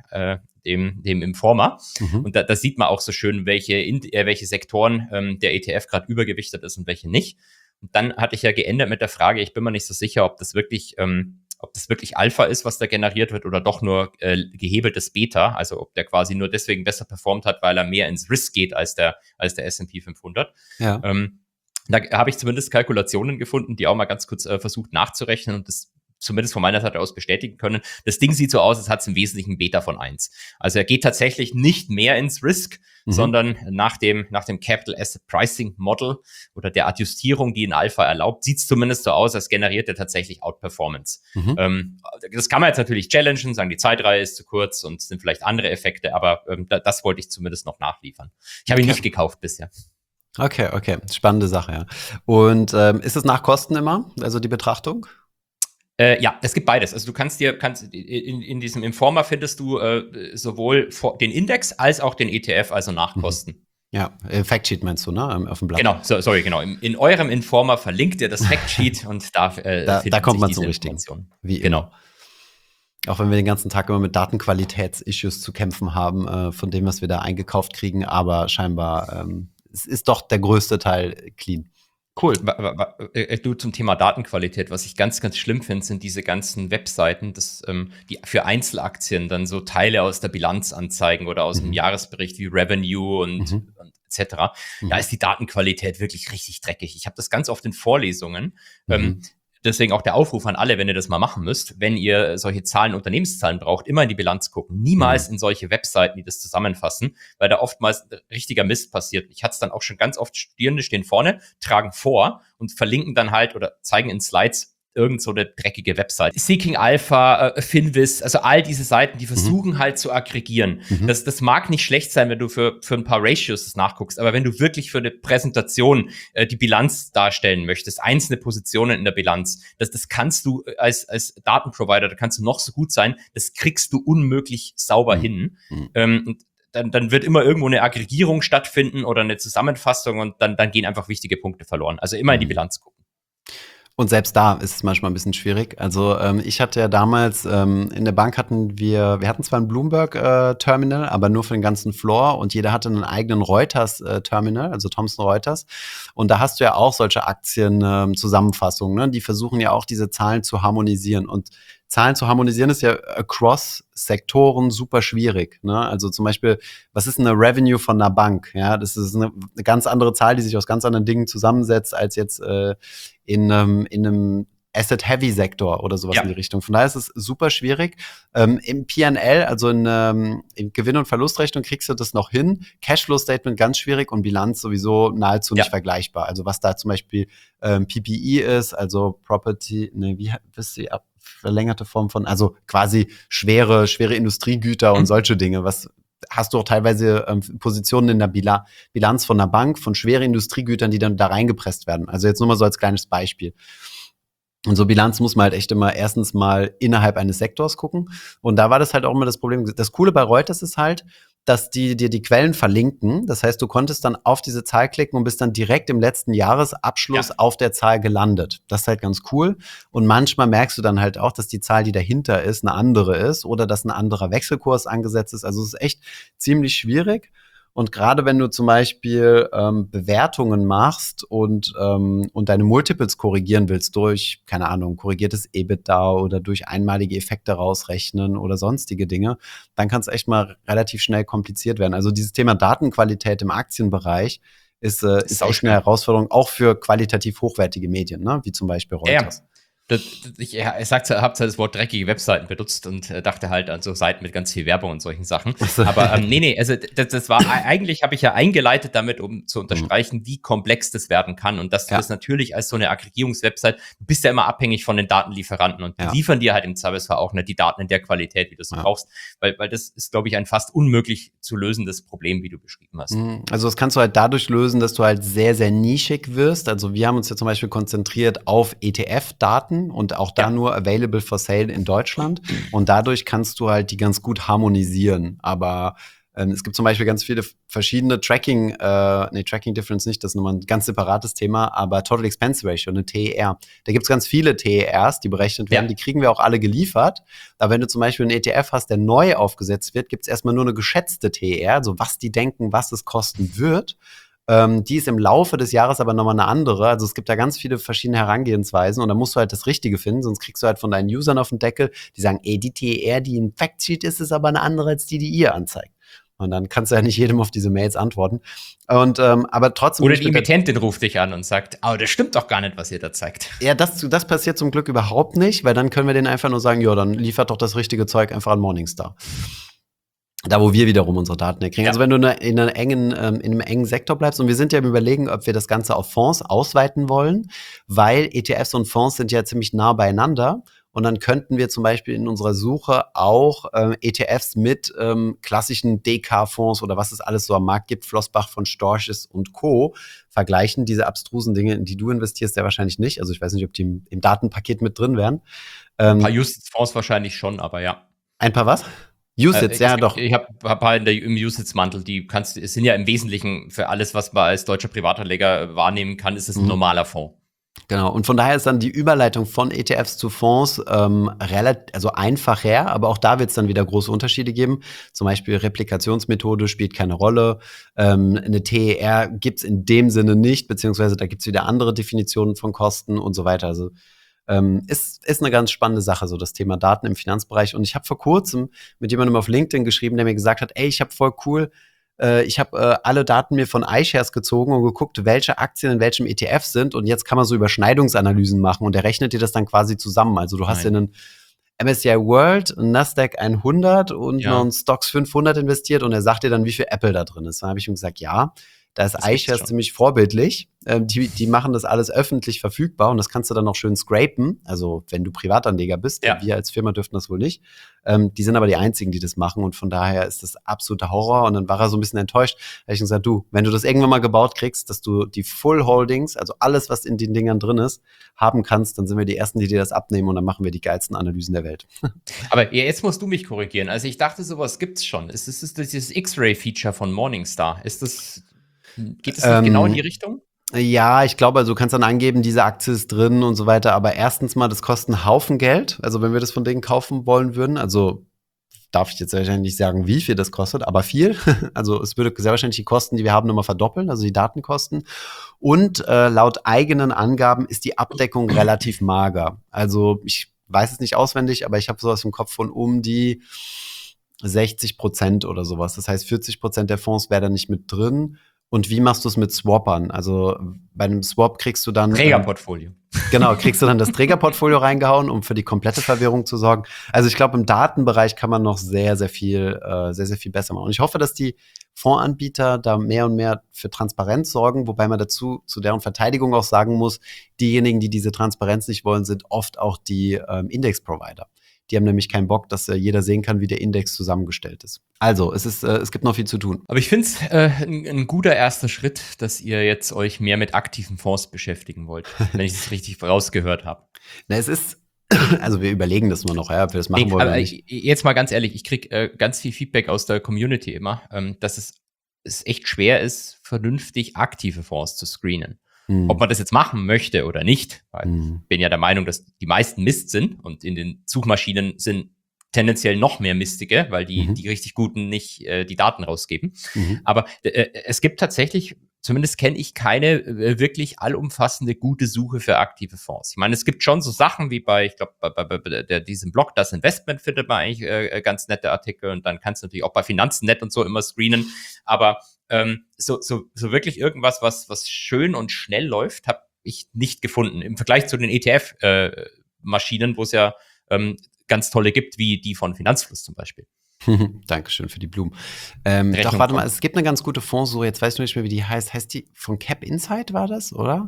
dem Informer. Und da sieht man auch so schön, welche Sektoren der ETF gerade übergewichtet ist und welche nicht. Und dann hatte ich ja geändert mit der Frage, ich bin mir nicht so sicher, ob das wirklich Alpha ist, was da generiert wird, oder doch nur gehebeltes Beta, also ob der quasi nur deswegen besser performt hat, weil er mehr ins Risk geht als der S&P 500. Ja. Da habe ich zumindest Kalkulationen gefunden, die auch mal ganz kurz versucht nachzurechnen und das zumindest von meiner Seite aus bestätigen können. Das Ding sieht so aus, als hat es im Wesentlichen Beta von 1. Also er geht tatsächlich nicht mehr ins Risk, sondern nach dem Capital Asset Pricing Model oder der Adjustierung, die in Alpha erlaubt, sieht es zumindest so aus, als generiert er tatsächlich Outperformance. Das kann man jetzt natürlich challengen, sagen, die Zeitreihe ist zu kurz und es sind vielleicht andere Effekte, aber das wollte ich zumindest noch nachliefern. Ich habe ihn nicht gekauft bisher. Okay. Spannende Sache, ja. Und ist es nach Kosten immer, also die Betrachtung? Ja, es gibt beides. Also du kannst in diesem Informer findest du sowohl den Index als auch den ETF, also nach Kosten. Ja, Factsheet meinst du, ne? Auf dem Blatt. Genau, genau. In eurem Informer verlinkt ihr das Factsheet und da kommt man zum Richtigen. Wie genau. Auch wenn wir den ganzen Tag immer mit Datenqualitäts-Issues zu kämpfen haben, von dem, was wir da eingekauft kriegen, aber scheinbar es ist doch der größte Teil clean. Cool. Du zum Thema Datenqualität, was ich ganz, ganz schlimm finde, sind diese ganzen Webseiten, die für Einzelaktien dann so Teile aus der Bilanz anzeigen oder aus dem Jahresbericht wie Revenue und etc. Da ist die Datenqualität wirklich richtig dreckig. Ich habe das ganz oft in Vorlesungen. Deswegen auch der Aufruf an alle, wenn ihr das mal machen müsst, wenn ihr solche Zahlen, Unternehmenszahlen braucht, immer in die Bilanz gucken. Niemals in solche Webseiten, die das zusammenfassen, weil da oftmals richtiger Mist passiert. Ich hatte es dann auch schon ganz oft, Studierende stehen vorne, tragen vor und verlinken dann halt oder zeigen in Slides irgend so eine dreckige Website. Seeking Alpha, Finviz, also all diese Seiten, die versuchen halt zu aggregieren. Das mag nicht schlecht sein, wenn du für ein paar Ratios das nachguckst, aber wenn du wirklich für eine Präsentation die Bilanz darstellen möchtest, einzelne Positionen in der Bilanz, das kannst du als Datenprovider, da kannst du noch so gut sein, das kriegst du unmöglich sauber hin. Und dann wird immer irgendwo eine Aggregierung stattfinden oder eine Zusammenfassung und dann gehen einfach wichtige Punkte verloren. Also immer in die Bilanz gucken. Und selbst da ist es manchmal ein bisschen schwierig. Also ich hatte ja damals, in der Bank wir hatten zwar ein Bloomberg-Terminal, aber nur für den ganzen Floor und jeder hatte einen eigenen Reuters-Terminal, also Thomson Reuters. Und da hast du ja auch solche Aktien-Zusammenfassungen, ne? Die versuchen ja auch diese Zahlen zu harmonisieren. Und Zahlen zu harmonisieren ist ja across Sektoren super schwierig. Ne? Also zum Beispiel, was ist eine Revenue von einer Bank? Ja, das ist eine ganz andere Zahl, die sich aus ganz anderen Dingen zusammensetzt, als jetzt in einem Asset-Heavy-Sektor oder sowas in die Richtung. Von daher ist es super schwierig. Im P&L, also in Gewinn- und Verlustrechnung, kriegst du das noch hin. Cashflow-Statement ganz schwierig und Bilanz sowieso nahezu nicht vergleichbar. Also was da zum Beispiel PPE ist, also verlängerte Form von, also quasi schwere Industriegüter und solche Dinge. Was hast du auch teilweise Positionen in der Bilanz von einer Bank, von schweren Industriegütern, die dann da reingepresst werden. Also jetzt nur mal so als kleines Beispiel. Und so Bilanz muss man halt echt immer erstens mal innerhalb eines Sektors gucken. Und da war das halt auch immer das Problem. Das Coole bei Reuters ist halt, dass die dir die Quellen verlinken. Das heißt, du konntest dann auf diese Zahl klicken und bist dann direkt im letzten Jahresabschluss Ja. auf der Zahl gelandet. Das ist halt ganz cool. Und manchmal merkst du dann halt auch, dass die Zahl, die dahinter ist, eine andere ist oder dass ein anderer Wechselkurs angesetzt ist. Also es ist echt ziemlich schwierig. Und gerade wenn du zum Beispiel Bewertungen machst und deine Multiples korrigieren willst durch, keine Ahnung, korrigiertes EBITDA oder durch einmalige Effekte rausrechnen oder sonstige Dinge, dann kann es echt mal relativ schnell kompliziert werden. Also dieses Thema Datenqualität im Aktienbereich ist echt eine Sauschwer. Herausforderung, auch für qualitativ hochwertige Medien, ne? Wie zum Beispiel Ja, ja. Reuters. Ich habe zwar das Wort dreckige Webseiten benutzt und dachte halt an so Seiten mit ganz viel Werbung und solchen Sachen. Also, Aber nee, also das war eigentlich habe ich ja eingeleitet damit, um zu unterstreichen, wie komplex das werden kann und dass du ja, das natürlich als so eine Aggregierungswebsite, du bist ja immer abhängig von den Datenlieferanten und die ja. liefern dir halt im Zweifelsfall auch nicht die Daten in der Qualität, wie du sie Ja. brauchst, weil das ist, glaube ich, ein fast unmöglich zu lösendes Problem, wie du beschrieben hast. Also das kannst du halt dadurch lösen, dass du halt sehr, sehr nischig wirst. Also wir haben uns ja zum Beispiel konzentriert auf ETF-Daten und auch da Ja. nur available for sale in Deutschland. Und dadurch kannst du halt die ganz gut harmonisieren. Aber es gibt zum Beispiel ganz viele verschiedene Tracking Difference nicht, das ist nochmal ein ganz separates Thema, aber Total Expense Ratio, eine TER. Da gibt es ganz viele TERs, die berechnet werden, die kriegen wir auch alle geliefert. Aber wenn du zum Beispiel einen ETF hast, der neu aufgesetzt wird, gibt es erstmal nur eine geschätzte TER, also was die denken, was es kosten wird. Die ist im Laufe des Jahres aber nochmal eine andere. Also es gibt da ganz viele verschiedene Herangehensweisen und da musst du halt das Richtige finden, sonst kriegst du halt von deinen Usern auf den Deckel, die sagen, die TER, die im Factsheet ist aber eine andere als die ihr anzeigt. Und dann kannst du ja nicht jedem auf diese Mails antworten. Und aber trotzdem. Oder die Emittentin ruft dich an und sagt, das stimmt doch gar nicht, was ihr da zeigt. Ja, das passiert zum Glück überhaupt nicht, weil dann können wir denen einfach nur sagen, ja, dann liefert doch das richtige Zeug einfach an Morningstar. Da, wo wir wiederum unsere Daten herkriegen. Ja. Also wenn du in einem engen Sektor bleibst, und wir sind ja im Überlegen, ob wir das Ganze auf Fonds ausweiten wollen, weil ETFs und Fonds sind ja ziemlich nah beieinander. Und dann könnten wir zum Beispiel in unserer Suche auch ETFs mit klassischen DK-Fonds oder was es alles so am Markt gibt, Flossbach von Storches und Co. vergleichen. Diese abstrusen Dinge, in die du investierst, ja wahrscheinlich nicht. Also ich weiß nicht, ob die im Datenpaket mit drin wären. Ein paar UCITS-Fonds wahrscheinlich schon, aber ja. Ein paar was? UCITS, ja doch. Ich habe halt im UCITS-Mantel, es sind ja im Wesentlichen für alles, was man als deutscher Privatanleger wahrnehmen kann, ist es ein normaler Fonds. Genau, und von daher ist dann die Überleitung von ETFs zu Fonds also einfacher, aber auch da wird es dann wieder große Unterschiede geben. Zum Beispiel Replikationsmethode spielt keine Rolle. Eine TER gibt's in dem Sinne nicht, beziehungsweise da gibt's wieder andere Definitionen von Kosten und so weiter. Also ist eine ganz spannende Sache, so das Thema Daten im Finanzbereich. Und ich habe vor kurzem mit jemandem auf LinkedIn geschrieben, der mir gesagt hat, ey, ich habe voll cool, ich habe alle Daten mir von iShares gezogen und geguckt, welche Aktien in welchem ETF sind. Und jetzt kann man so Überschneidungsanalysen machen und der rechnet dir das dann quasi zusammen. Also du hast in einen MSCI World, einen Nasdaq 100 und noch einen Stocks 500 investiert und er sagt dir dann, wie viel Apple da drin ist. Dann habe ich ihm gesagt, ja, da ist iShares ziemlich vorbildlich. Die machen das alles öffentlich verfügbar und das kannst du dann noch schön scrapen. Also wenn du Privatanleger bist, wir als Firma dürften das wohl nicht. Die sind aber die einzigen, die das machen und von daher ist das absoluter Horror. Und dann war er so ein bisschen enttäuscht. Da habe ich gesagt, du, wenn du das irgendwann mal gebaut kriegst, dass du die Full Holdings, also alles, was in den Dingern drin ist, haben kannst, dann sind wir die Ersten, die dir das abnehmen und dann machen wir die geilsten Analysen der Welt. Aber jetzt musst du mich korrigieren. Also ich dachte, sowas gibt's schon. Ist dieses X-Ray-Feature von Morningstar? Geht es nicht genau in die Richtung? Ja, ich glaube, also du kannst dann angeben, diese Aktie ist drin und so weiter, aber erstens mal, das kostet einen Haufen Geld, also wenn wir das von denen kaufen wollen würden, also darf ich jetzt wahrscheinlich nicht sagen, wie viel das kostet, aber viel, also es würde sehr wahrscheinlich die Kosten, die wir haben, nochmal verdoppeln, also die Datenkosten und laut eigenen Angaben ist die Abdeckung relativ mager, also ich weiß es nicht auswendig, aber ich habe sowas im Kopf von um die 60% oder sowas, das heißt 40% der Fonds wäre da nicht mit drin. Und wie machst du es mit Swappern? Also bei einem Swap kriegst du dann Trägerportfolio. Genau, kriegst du dann das Trägerportfolio reingehauen, um für die komplette Verwirrung zu sorgen. Also ich glaube, im Datenbereich kann man noch sehr, sehr viel besser machen. Und ich hoffe, dass die Fondsanbieter da mehr und mehr für Transparenz sorgen, wobei man dazu zu deren Verteidigung auch sagen muss, diejenigen, die diese Transparenz nicht wollen, sind oft auch die Index-Provider. Die haben nämlich keinen Bock, dass jeder sehen kann, wie der Index zusammengestellt ist. Also, es gibt noch viel zu tun. Aber ich finde es ein guter erster Schritt, dass ihr jetzt euch mehr mit aktiven Fonds beschäftigen wollt, wenn ich es richtig rausgehört habe. Na, es ist, also wir überlegen das mal noch, ja, ob wir das machen wollen oder nicht. Jetzt mal ganz ehrlich, ich kriege ganz viel Feedback aus der Community immer, dass es echt schwer ist, vernünftig aktive Fonds zu screenen. Ob man das jetzt machen möchte oder nicht, weil ich bin ja der Meinung, dass die meisten Mist sind und in den Suchmaschinen sind tendenziell noch mehr Mistige, weil die richtig Guten nicht die Daten rausgeben. Aber es gibt tatsächlich, zumindest kenne ich keine wirklich allumfassende gute Suche für aktive Fonds. Ich meine, es gibt schon so Sachen wie ich glaube, bei diesem Blog, das Investment, findet man eigentlich ganz nette Artikel und dann kannst du natürlich auch bei Finanzen.net und so immer screenen. Aber so wirklich irgendwas, was schön und schnell läuft, habe ich nicht gefunden. Im Vergleich zu den ETF-Maschinen, wo es ja ganz tolle gibt, wie die von Finanzfluss zum Beispiel. Dankeschön für die Blumen. Doch, warte mal, es gibt eine ganz gute Fondssuche, jetzt weiß ich nicht mehr, wie die heißt. Heißt die von Cap Insight, war das, oder?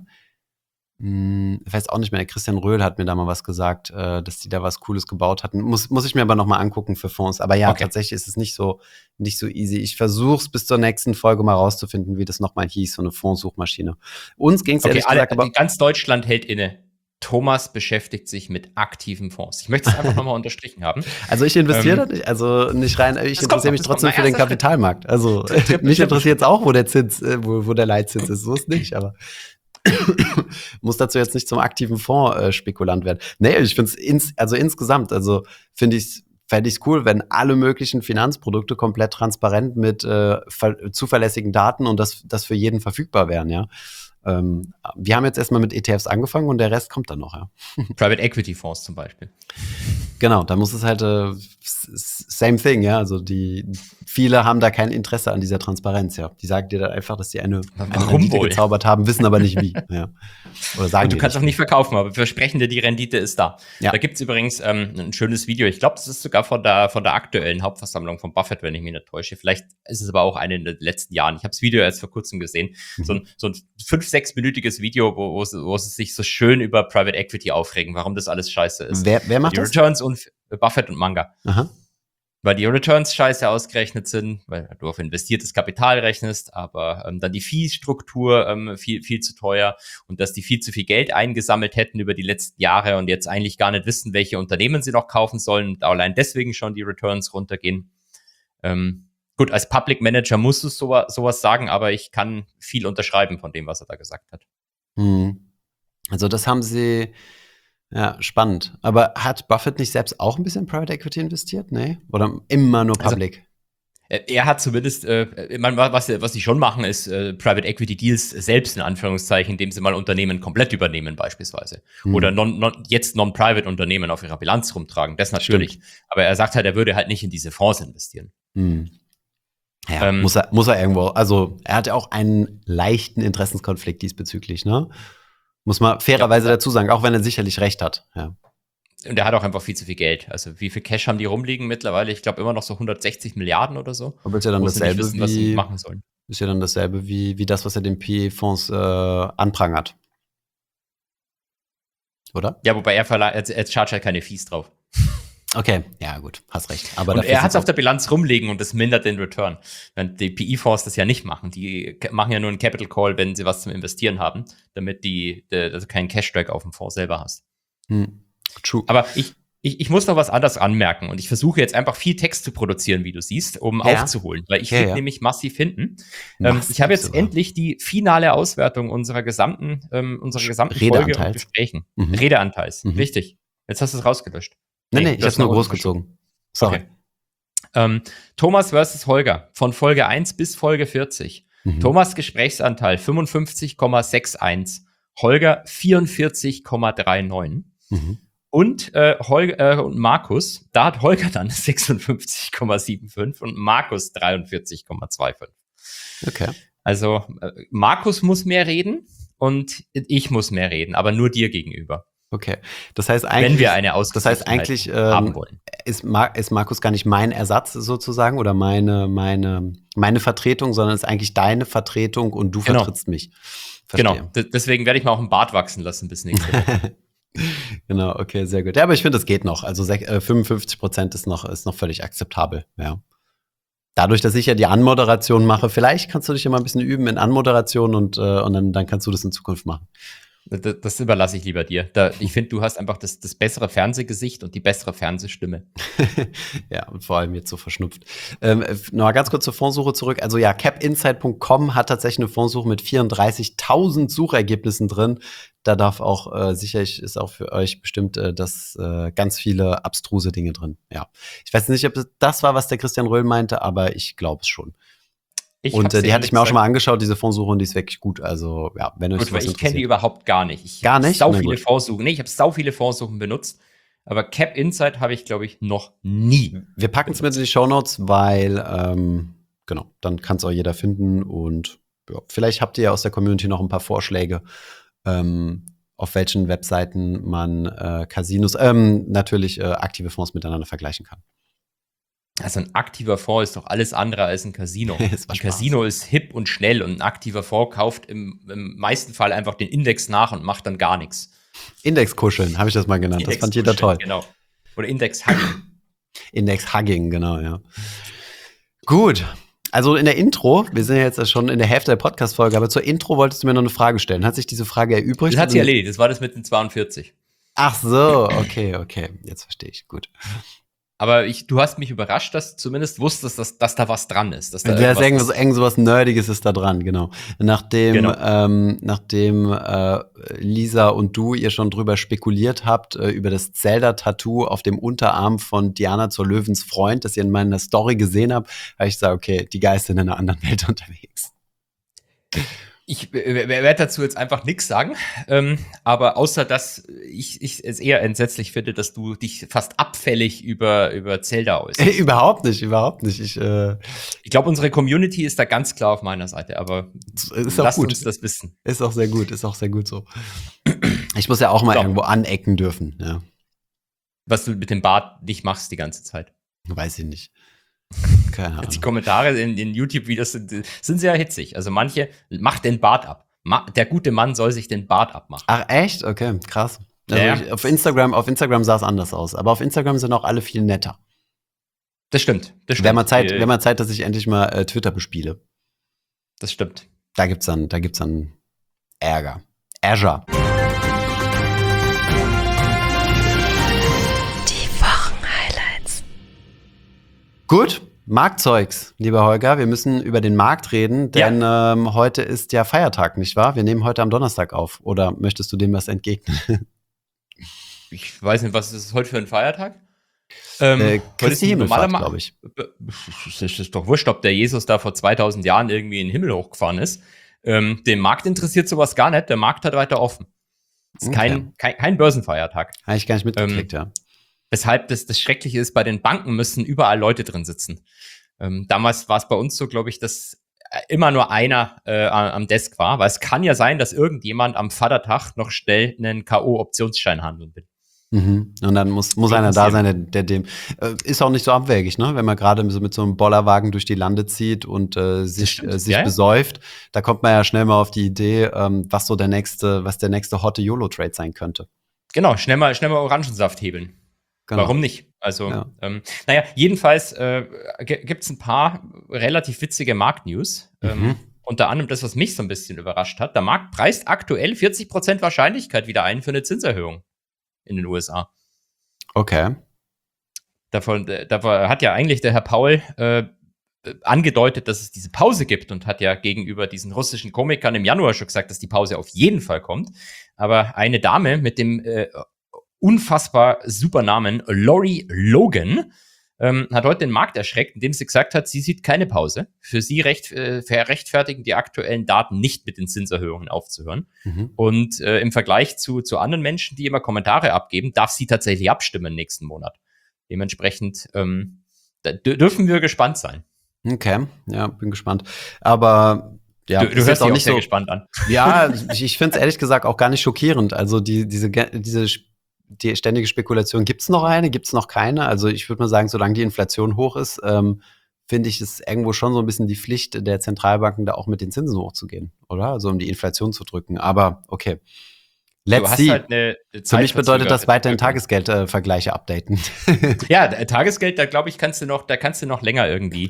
Ich weiß auch nicht mehr, der Christian Röhl hat mir da mal was gesagt, dass die da was Cooles gebaut hatten. Muss ich mir aber noch mal angucken für Fonds. Aber ja, tatsächlich ist es nicht so easy. Ich versuche es bis zur nächsten Folge mal rauszufinden, wie das nochmal hieß, so eine Fondssuchmaschine. Uns ging es ehrlich gesagt, aber ganz Deutschland hält inne. Thomas beschäftigt sich mit aktiven Fonds. Ich möchte es einfach nochmal unterstrichen haben. Also ich investiere nicht, also nicht rein, ich interessiere mich trotzdem für den Kapitalmarkt. Also mich interessiert es auch, wo der Zins, wo der Leitzins ist, so ist nicht, aber muss dazu jetzt nicht zum aktiven Fonds-Spekulant werden. Nee, ich finde es insgesamt, fände ich es cool, wenn alle möglichen Finanzprodukte komplett transparent mit zuverlässigen Daten und das für jeden verfügbar wären, ja. Wir haben jetzt erstmal mit ETFs angefangen und der Rest kommt dann noch, ja. Private Equity Fonds zum Beispiel. Genau, da muss es halt same thing, ja. Also viele haben da kein Interesse an dieser Transparenz, ja. Die sagen dir dann einfach, dass sie eine Rendite gezaubert haben, wissen aber nicht wie. Ja. Oder sagen und du kannst auch nicht verkaufen, aber wir versprechen dir, die Rendite ist da. Ja. Da gibt's übrigens ein schönes Video. Ich glaube, das ist sogar von der aktuellen Hauptversammlung von Buffett, wenn ich mich nicht täusche. Vielleicht ist es aber auch eine in den letzten Jahren. Ich habe das Video erst vor kurzem gesehen. So ein 5-6-minütiges Video, wo sie sich so schön über Private Equity aufregen, warum das alles scheiße ist. Wer macht das? Die Returns und Buffett und Manga. Aha. Weil die Returns scheiße ausgerechnet sind, weil du auf investiertes Kapital rechnest, aber dann die Fee-Struktur viel zu teuer und dass die viel zu viel Geld eingesammelt hätten über die letzten Jahre und jetzt eigentlich gar nicht wissen, welche Unternehmen sie noch kaufen sollen und allein deswegen schon die Returns runtergehen. Gut, als Public Manager musst du sowas sagen, aber ich kann viel unterschreiben von dem, was er da gesagt hat. Also das haben sie. Ja, spannend. Aber hat Buffett nicht selbst auch ein bisschen Private Equity investiert? Nee? Oder immer nur Public? Also, er hat zumindest, was sie schon machen, ist Private Equity Deals selbst in Anführungszeichen, indem sie mal Unternehmen komplett übernehmen beispielsweise. Oder jetzt Non-Private Unternehmen auf ihrer Bilanz rumtragen. Das natürlich. Stimmt. Aber er sagt halt, er würde halt nicht in diese Fonds investieren. Ja, muss er irgendwo. Also er hat ja auch einen leichten Interessenskonflikt diesbezüglich, ne? Muss man fairerweise dazu sagen, auch wenn er sicherlich recht hat. Ja. Und er hat auch einfach viel zu viel Geld. Also wie viel Cash haben die rumliegen mittlerweile? Ich glaube immer noch so 160 Milliarden oder so. Aber ist ja dann dasselbe, wissen, was sie machen sollen. Ist ja dann dasselbe wie das, was er den PE-Fonds anprangert. Oder? Ja, wobei er chargt halt keine Fees drauf. Okay, ja gut, hast recht. Aber und er hat es auf der Bilanz rumliegen und das mindert den Return. Wenn die PE-Fonds das ja nicht machen. Die machen ja nur einen Capital Call, wenn sie was zum Investieren haben, damit also keinen Cash-Drag auf dem Fonds selber hast. True. Aber ich muss noch was anderes anmerken und ich versuche jetzt einfach viel Text zu produzieren, wie du siehst, um aufzuholen, weil ich will nämlich massiv hinten. Ich habe jetzt endlich die finale Auswertung unserer gesamten Folge und Gesprächen. Redeanteils, richtig. Jetzt hast du es rausgelöscht. Nee, ich hab's nur groß gezogen. Sorry. Okay. Thomas versus Holger. Von Folge 1 bis Folge 40. Thomas Gesprächsanteil 55,61. Holger 44,39. Und Holger und Markus, da hat Holger dann 56,75 und Markus 43,25. Okay. Also Markus muss mehr reden und ich muss mehr reden, aber nur dir gegenüber. Okay, das heißt eigentlich, wenn wir eine Ausgeglichenheit haben wollen, ist Markus gar nicht mein Ersatz sozusagen oder meine Vertretung, sondern ist eigentlich deine Vertretung und du vertrittst mich. Verstehe. Genau, deswegen werde ich mal auch einen Bart wachsen lassen bis nächste Woche. Genau, okay, sehr gut. Ja, aber ich finde, das geht noch. Also 55% ist noch völlig akzeptabel, ja. Dadurch, dass ich ja die Anmoderation mache, vielleicht kannst du dich ja mal ein bisschen üben in Anmoderation und dann kannst du das in Zukunft machen. Das überlasse ich lieber dir. Ich finde, du hast einfach das bessere Fernsehgesicht und die bessere Fernsehstimme. Ja, und vor allem jetzt so verschnupft. Noch mal ganz kurz zur Fondssuche zurück. Also ja, capinsight.com hat tatsächlich eine Fondssuche mit 34.000 Suchergebnissen drin. Da darf auch, sicherlich ist auch für euch bestimmt ganz viele abstruse Dinge drin. Ja. Ich weiß nicht, ob das war, was der Christian Röhl meinte, aber ich glaube es schon. Und die hatte ich mir auch schon mal angeschaut, diese Fondssuche, und die ist wirklich gut. Also, ja, wenn euch gut, sowas weil ich interessiert. kenne die überhaupt gar nicht. Gar nicht? Sau viele Fondssuchen. Nee, ich habe sau viele Fondssuchen benutzt. Aber Cap Insight habe ich, glaube ich, noch nie. Wir packen es mit in die Shownotes, weil, genau, dann kann es auch jeder finden. Und ja, vielleicht habt ihr ja aus der Community noch ein paar Vorschläge, auf welchen Webseiten man Casinos, natürlich aktive Fonds miteinander vergleichen kann. Also ein aktiver Fonds ist doch alles andere als ein Casino. Ein Casino ist hip und schnell und ein aktiver Fonds kauft im meisten Fall einfach den Index nach und macht dann gar nichts. Index-Kuscheln, habe ich das mal genannt. Das fand jeder toll. Genau. Oder Index-Hugging. Index-Hugging, genau, ja. Gut. Also in der Intro, wir sind ja jetzt schon in der Hälfte der Podcast-Folge, aber zur Intro wolltest du mir noch eine Frage stellen. Hat sich diese Frage erübrigt? Das hat sie erledigt. Das war das mit den 42. Ach so, okay. Jetzt verstehe ich. Gut. Aber du hast mich überrascht, dass du zumindest wusstest, dass da was dran ist. Dass da sowas Nerdiges ist da dran, genau. Nachdem Lisa und du ihr schon drüber spekuliert habt, über das Zelda-Tattoo auf dem Unterarm von Diana zur Löwens Freund, das ihr in meiner Story gesehen habt, habe ich gesagt, okay, die Geister sind in einer anderen Welt unterwegs. Ich werde dazu jetzt einfach nichts sagen, aber außer, dass ich es eher entsetzlich finde, dass du dich fast abfällig über Zelda äußerst. Überhaupt nicht. Ich glaube, unsere Community ist da ganz klar auf meiner Seite, aber lasst uns das wissen. Ist auch sehr gut so. Ich muss ja auch mal irgendwo anecken dürfen, ja. Was du mit dem Bart nicht machst die ganze Zeit. Weiß ich nicht. Keine Ahnung. Die Kommentare in YouTube-Videos sind sehr hitzig. Also manche, macht den Bart ab. Der gute Mann soll sich den Bart abmachen. Ach echt? Okay, krass. Also auf Instagram sah es anders aus. Aber auf Instagram sind auch alle viel netter. Das stimmt. Wäre mal Zeit, dass ich endlich mal Twitter bespiele. Das stimmt. Da gibt's dann Ärger. Azure. Gut, Marktzeugs, lieber Holger. Wir müssen über den Markt reden, denn heute ist ja Feiertag, nicht wahr? Wir nehmen heute am Donnerstag auf. Oder möchtest du dem was entgegnen? Ich weiß nicht, was ist heute für ein Feiertag? Christi Himmelfahrt, glaube ich. Es ist doch wurscht, ob der Jesus da vor 2000 Jahren irgendwie in den Himmel hochgefahren ist. Den Markt interessiert sowas gar nicht. Der Markt hat weiter offen. Ist kein Börsenfeiertag. Habe ich gar nicht mitgekriegt, ja. Weshalb das Schreckliche ist, bei den Banken müssen überall Leute drin sitzen. Damals war es bei uns so, glaube ich, dass immer nur einer am Desk war, weil es kann ja sein, dass irgendjemand am Vatertag noch schnell einen K.O.-Optionsschein handeln will. Und dann muss einer da sein, der dem ist auch nicht so abwegig, ne? Wenn man gerade so mit so einem Bollerwagen durch die Lande zieht und sich besäuft, da kommt man ja schnell mal auf die Idee, was der nächste hotte YOLO-Trade sein könnte. Genau, schnell mal Orangensaft hebeln. Genau. Warum nicht? Also, jedenfalls gibt es ein paar relativ witzige Marktnews. Unter anderem das, was mich so ein bisschen überrascht hat. Der Markt preist aktuell 40% Wahrscheinlichkeit wieder ein für eine Zinserhöhung in den USA. Okay. Davon hat ja eigentlich der Herr Paul angedeutet, dass es diese Pause gibt und hat ja gegenüber diesen russischen Komikern im Januar schon gesagt, dass die Pause auf jeden Fall kommt. Aber eine Dame mit dem unfassbar super Namen Lori Logan hat heute den Markt erschreckt, indem sie gesagt hat, sie sieht keine Pause. Für sie rechtfertigen die aktuellen Daten nicht mit den Zinserhöhungen aufzuhören. Und im Vergleich zu anderen Menschen, die immer Kommentare abgeben, darf sie tatsächlich abstimmen nächsten Monat. Dementsprechend dürfen wir gespannt sein. Okay, ja, bin gespannt. Aber ja, du hörst dich auch nicht sehr gespannt an. Ja, ich finde es ehrlich gesagt auch gar nicht schockierend. Also die ständige Spekulation, gibt's noch eine, gibt's noch keine? Also ich würde mal sagen, solange die Inflation hoch ist, finde ich es irgendwo schon so ein bisschen die Pflicht der Zentralbanken, da auch mit den Zinsen hochzugehen, oder? Also um die Inflation zu drücken. Aber okay, Let's see. halt eine Für mich bedeutet das weiterhin Tagesgeldvergleiche updaten. Ja, Tagesgeld, da glaube ich, kannst du noch länger irgendwie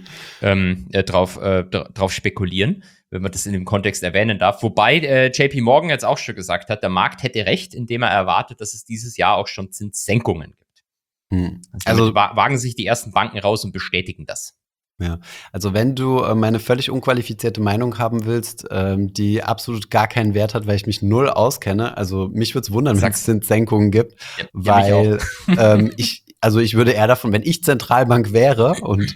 drauf spekulieren, wenn man das in dem Kontext erwähnen darf. Wobei JP Morgan jetzt auch schon gesagt hat, der Markt hätte recht, indem er erwartet, dass es dieses Jahr auch schon Zinssenkungen gibt. Also wagen sich die ersten Banken raus und bestätigen das. Ja, also wenn du meine völlig unqualifizierte Meinung haben willst, die absolut gar keinen Wert hat, weil ich mich null auskenne, also mich würde es wundern, wenn es Zinssenkungen gibt, ja, weil ich würde eher davon, wenn ich Zentralbank wäre und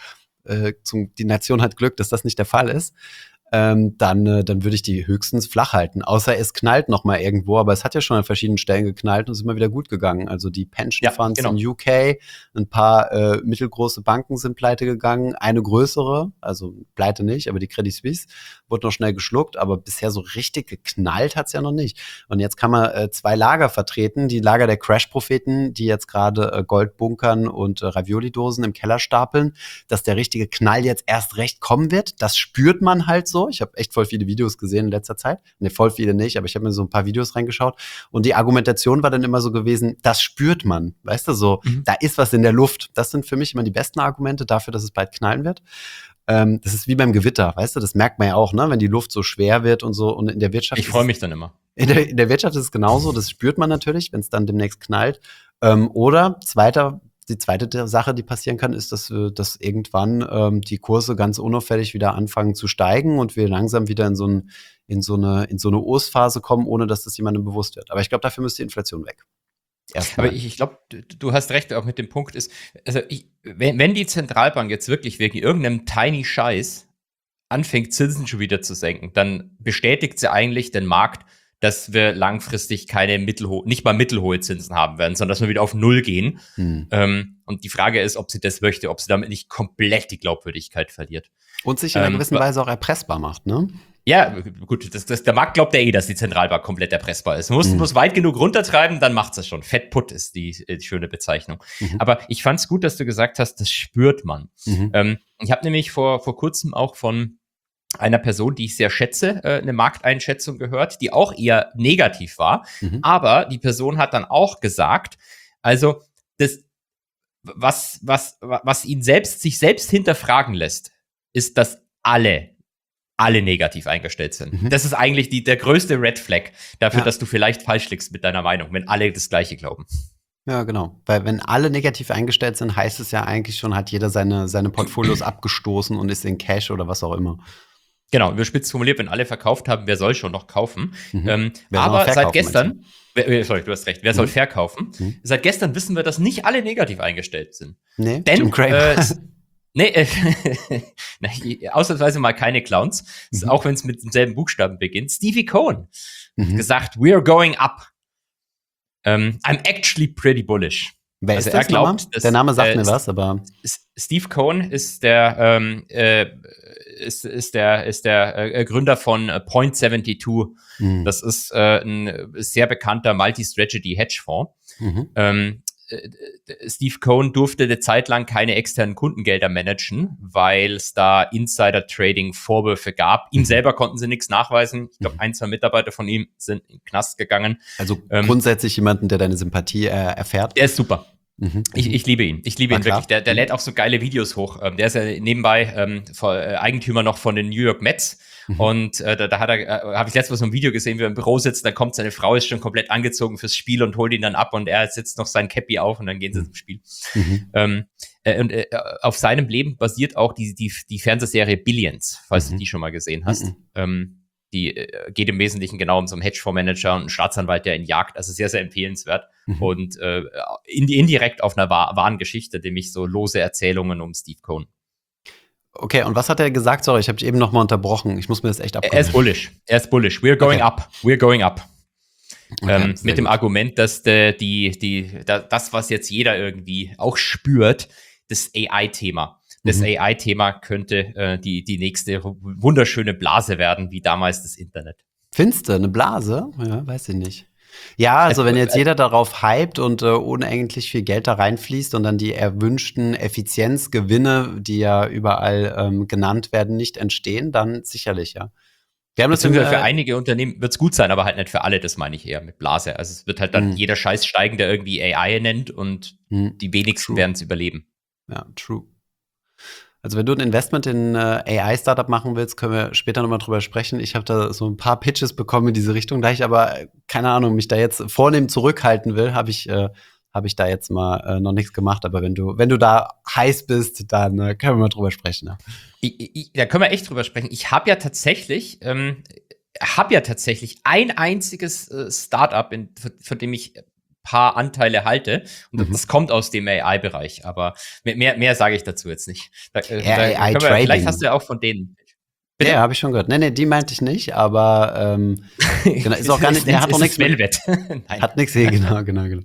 die Nation hat Glück, dass das nicht der Fall ist, dann würde ich die höchstens flach halten. Außer es knallt noch mal irgendwo, aber es hat ja schon an verschiedenen Stellen geknallt und ist immer wieder gut gegangen. Also die Pension Funds in UK, ein paar mittelgroße Banken sind pleite gegangen, eine größere, also pleite nicht, aber die Credit Suisse wurde noch schnell geschluckt, aber bisher so richtig geknallt hat's ja noch nicht. Und jetzt kann man zwei Lager vertreten, die Lager der Crash-Propheten, die jetzt gerade Gold bunkern und Ravioli-Dosen im Keller stapeln, dass der richtige Knall jetzt erst recht kommen wird. Das spürt man halt so. Ich habe echt voll viele Videos gesehen in letzter Zeit. Ne, voll viele nicht, aber ich habe mir so ein paar Videos reingeschaut. Und die Argumentation war dann immer so gewesen, das spürt man. Weißt du, so, da ist was in der Luft. Das sind für mich immer die besten Argumente dafür, dass es bald knallen wird. Das ist wie beim Gewitter, weißt du, das merkt man ja auch, ne, wenn die Luft so schwer wird und so. Und in der Wirtschaft. Ich freue mich dann immer. In der Wirtschaft ist es genauso, das spürt man natürlich, wenn es dann demnächst knallt. Oder die zweite Sache, die passieren kann, ist, dass irgendwann die Kurse ganz unauffällig wieder anfangen zu steigen und wir langsam wieder in so eine Urphase kommen, ohne dass das jemandem bewusst wird. Aber ich glaube, dafür müsste die Inflation weg. Erstmal. Aber ich glaube, du hast recht, auch mit dem Punkt ist, also wenn die Zentralbank jetzt wirklich wegen irgendeinem tiny Scheiß anfängt, Zinsen schon wieder zu senken, dann bestätigt sie eigentlich den Markt, dass wir langfristig nicht mal mittelhohe Zinsen haben werden, sondern dass wir wieder auf Null gehen. Und die Frage ist, ob sie das möchte, ob sie damit nicht komplett die Glaubwürdigkeit verliert. Und sich in einer gewissen Weise auch erpressbar macht, ne? Ja, gut, der Markt glaubt ja dass die Zentralbank komplett erpressbar ist. Man muss weit genug runtertreiben, dann macht's das schon. Fat Put ist die schöne Bezeichnung. Aber ich fand's gut, dass du gesagt hast, das spürt man. Ich habe nämlich vor kurzem auch von einer Person, die ich sehr schätze, eine Markteinschätzung gehört, die auch eher negativ war. Aber die Person hat dann auch gesagt, also das, was ihn sich selbst hinterfragen lässt, ist, dass alle negativ eingestellt sind. Das ist eigentlich der größte Red Flag dafür, dass du vielleicht falsch liegst mit deiner Meinung, wenn alle das Gleiche glauben. Ja, genau. Weil wenn alle negativ eingestellt sind, heißt es ja eigentlich schon, hat jeder seine Portfolios abgestoßen und ist in Cash oder was auch immer. Genau, überspitzt formuliert, wenn alle verkauft haben, wer soll schon noch kaufen? Aber seit gestern, sorry, du hast recht, wer soll verkaufen? Seit gestern wissen wir, dass nicht alle negativ eingestellt sind. Nee, Jim Cramer. Ausnahmsweise mal keine Clowns, auch wenn es mit demselben Buchstaben beginnt. Stevie Cohen hat gesagt, we're going up. I'm actually pretty bullish. Wer ist das glaubt, der Name sagt mir was, aber Steve Cohen ist der Gründer von Point72. Das ist ein sehr bekannter Multi-Strategy-Hedgefonds. Steve Cohen durfte eine Zeit lang keine externen Kundengelder managen, weil es da Insider-Trading-Vorwürfe gab. Ihm selber konnten sie nichts nachweisen. Ich glaube, 1, 2 Mitarbeiter von ihm sind in den Knast gegangen. Also grundsätzlich jemanden, der deine Sympathie erfährt. Der ist super. Ich liebe ihn. Ich liebe ihn wirklich. Der lädt auch so geile Videos hoch. Der ist ja nebenbei Eigentümer noch von den New York Mets. Und da habe ich letztes Mal so ein Video gesehen, wie er im Büro sitzt, dann kommt seine Frau, ist schon komplett angezogen fürs Spiel und holt ihn dann ab und er setzt noch sein Cappy auf und dann gehen sie zum Spiel. Auf seinem Leben basiert auch die Fernsehserie Billions, falls du die schon mal gesehen hast. Die geht im Wesentlichen genau um so einen Hedgefondsmanager und einen Staatsanwalt, der ihn jagt. Also sehr, sehr empfehlenswert. Und indirekt auf einer wahren Geschichte, nämlich so lose Erzählungen um Steve Cohen. Okay, und was hat er gesagt? Sorry, ich habe dich eben noch mal unterbrochen. Ich muss mir das echt abgucken. Er ist bullish. We're going up. We're going up. Okay, mit dem Argument, dass das, was jetzt jeder irgendwie auch spürt, das AI-Thema. Das AI-Thema könnte die nächste wunderschöne Blase werden, wie damals das Internet. Findest du, eine Blase? Ja, weiß ich nicht. Ja, also wenn jetzt jeder darauf hypt und unendlich viel Geld da reinfließt und dann die erwünschten Effizienzgewinne, die ja überall genannt werden, nicht entstehen, dann sicherlich, ja. Wir haben das Beziehungsweise für einige Unternehmen wird es gut sein, aber halt nicht für alle, das meine ich eher mit Blase. Also es wird halt dann jeder Scheiß steigen, der irgendwie AI nennt und die wenigsten werden es überleben. Ja, true. Also wenn du ein Investment in AI-Startup machen willst, können wir später nochmal drüber sprechen. Ich habe da so ein paar Pitches bekommen in diese Richtung. Da ich aber, keine Ahnung, mich da jetzt vornehm zurückhalten will, habe ich da jetzt mal noch nichts gemacht. Aber wenn du da heiß bist, dann können wir mal drüber sprechen. Ja. Da können wir echt drüber sprechen. Ich habe ja tatsächlich ein einziges Startup, von dem ich paar Anteile halte. Und das kommt aus dem AI-Bereich. Aber mehr sage ich dazu jetzt nicht. Vielleicht hast du ja auch von denen. Bitte? Ja, habe ich schon gehört. Nee, die meinte ich nicht, aber genau, ist auch gar nicht, der hat noch nichts mit. Hat nichts hier, genau.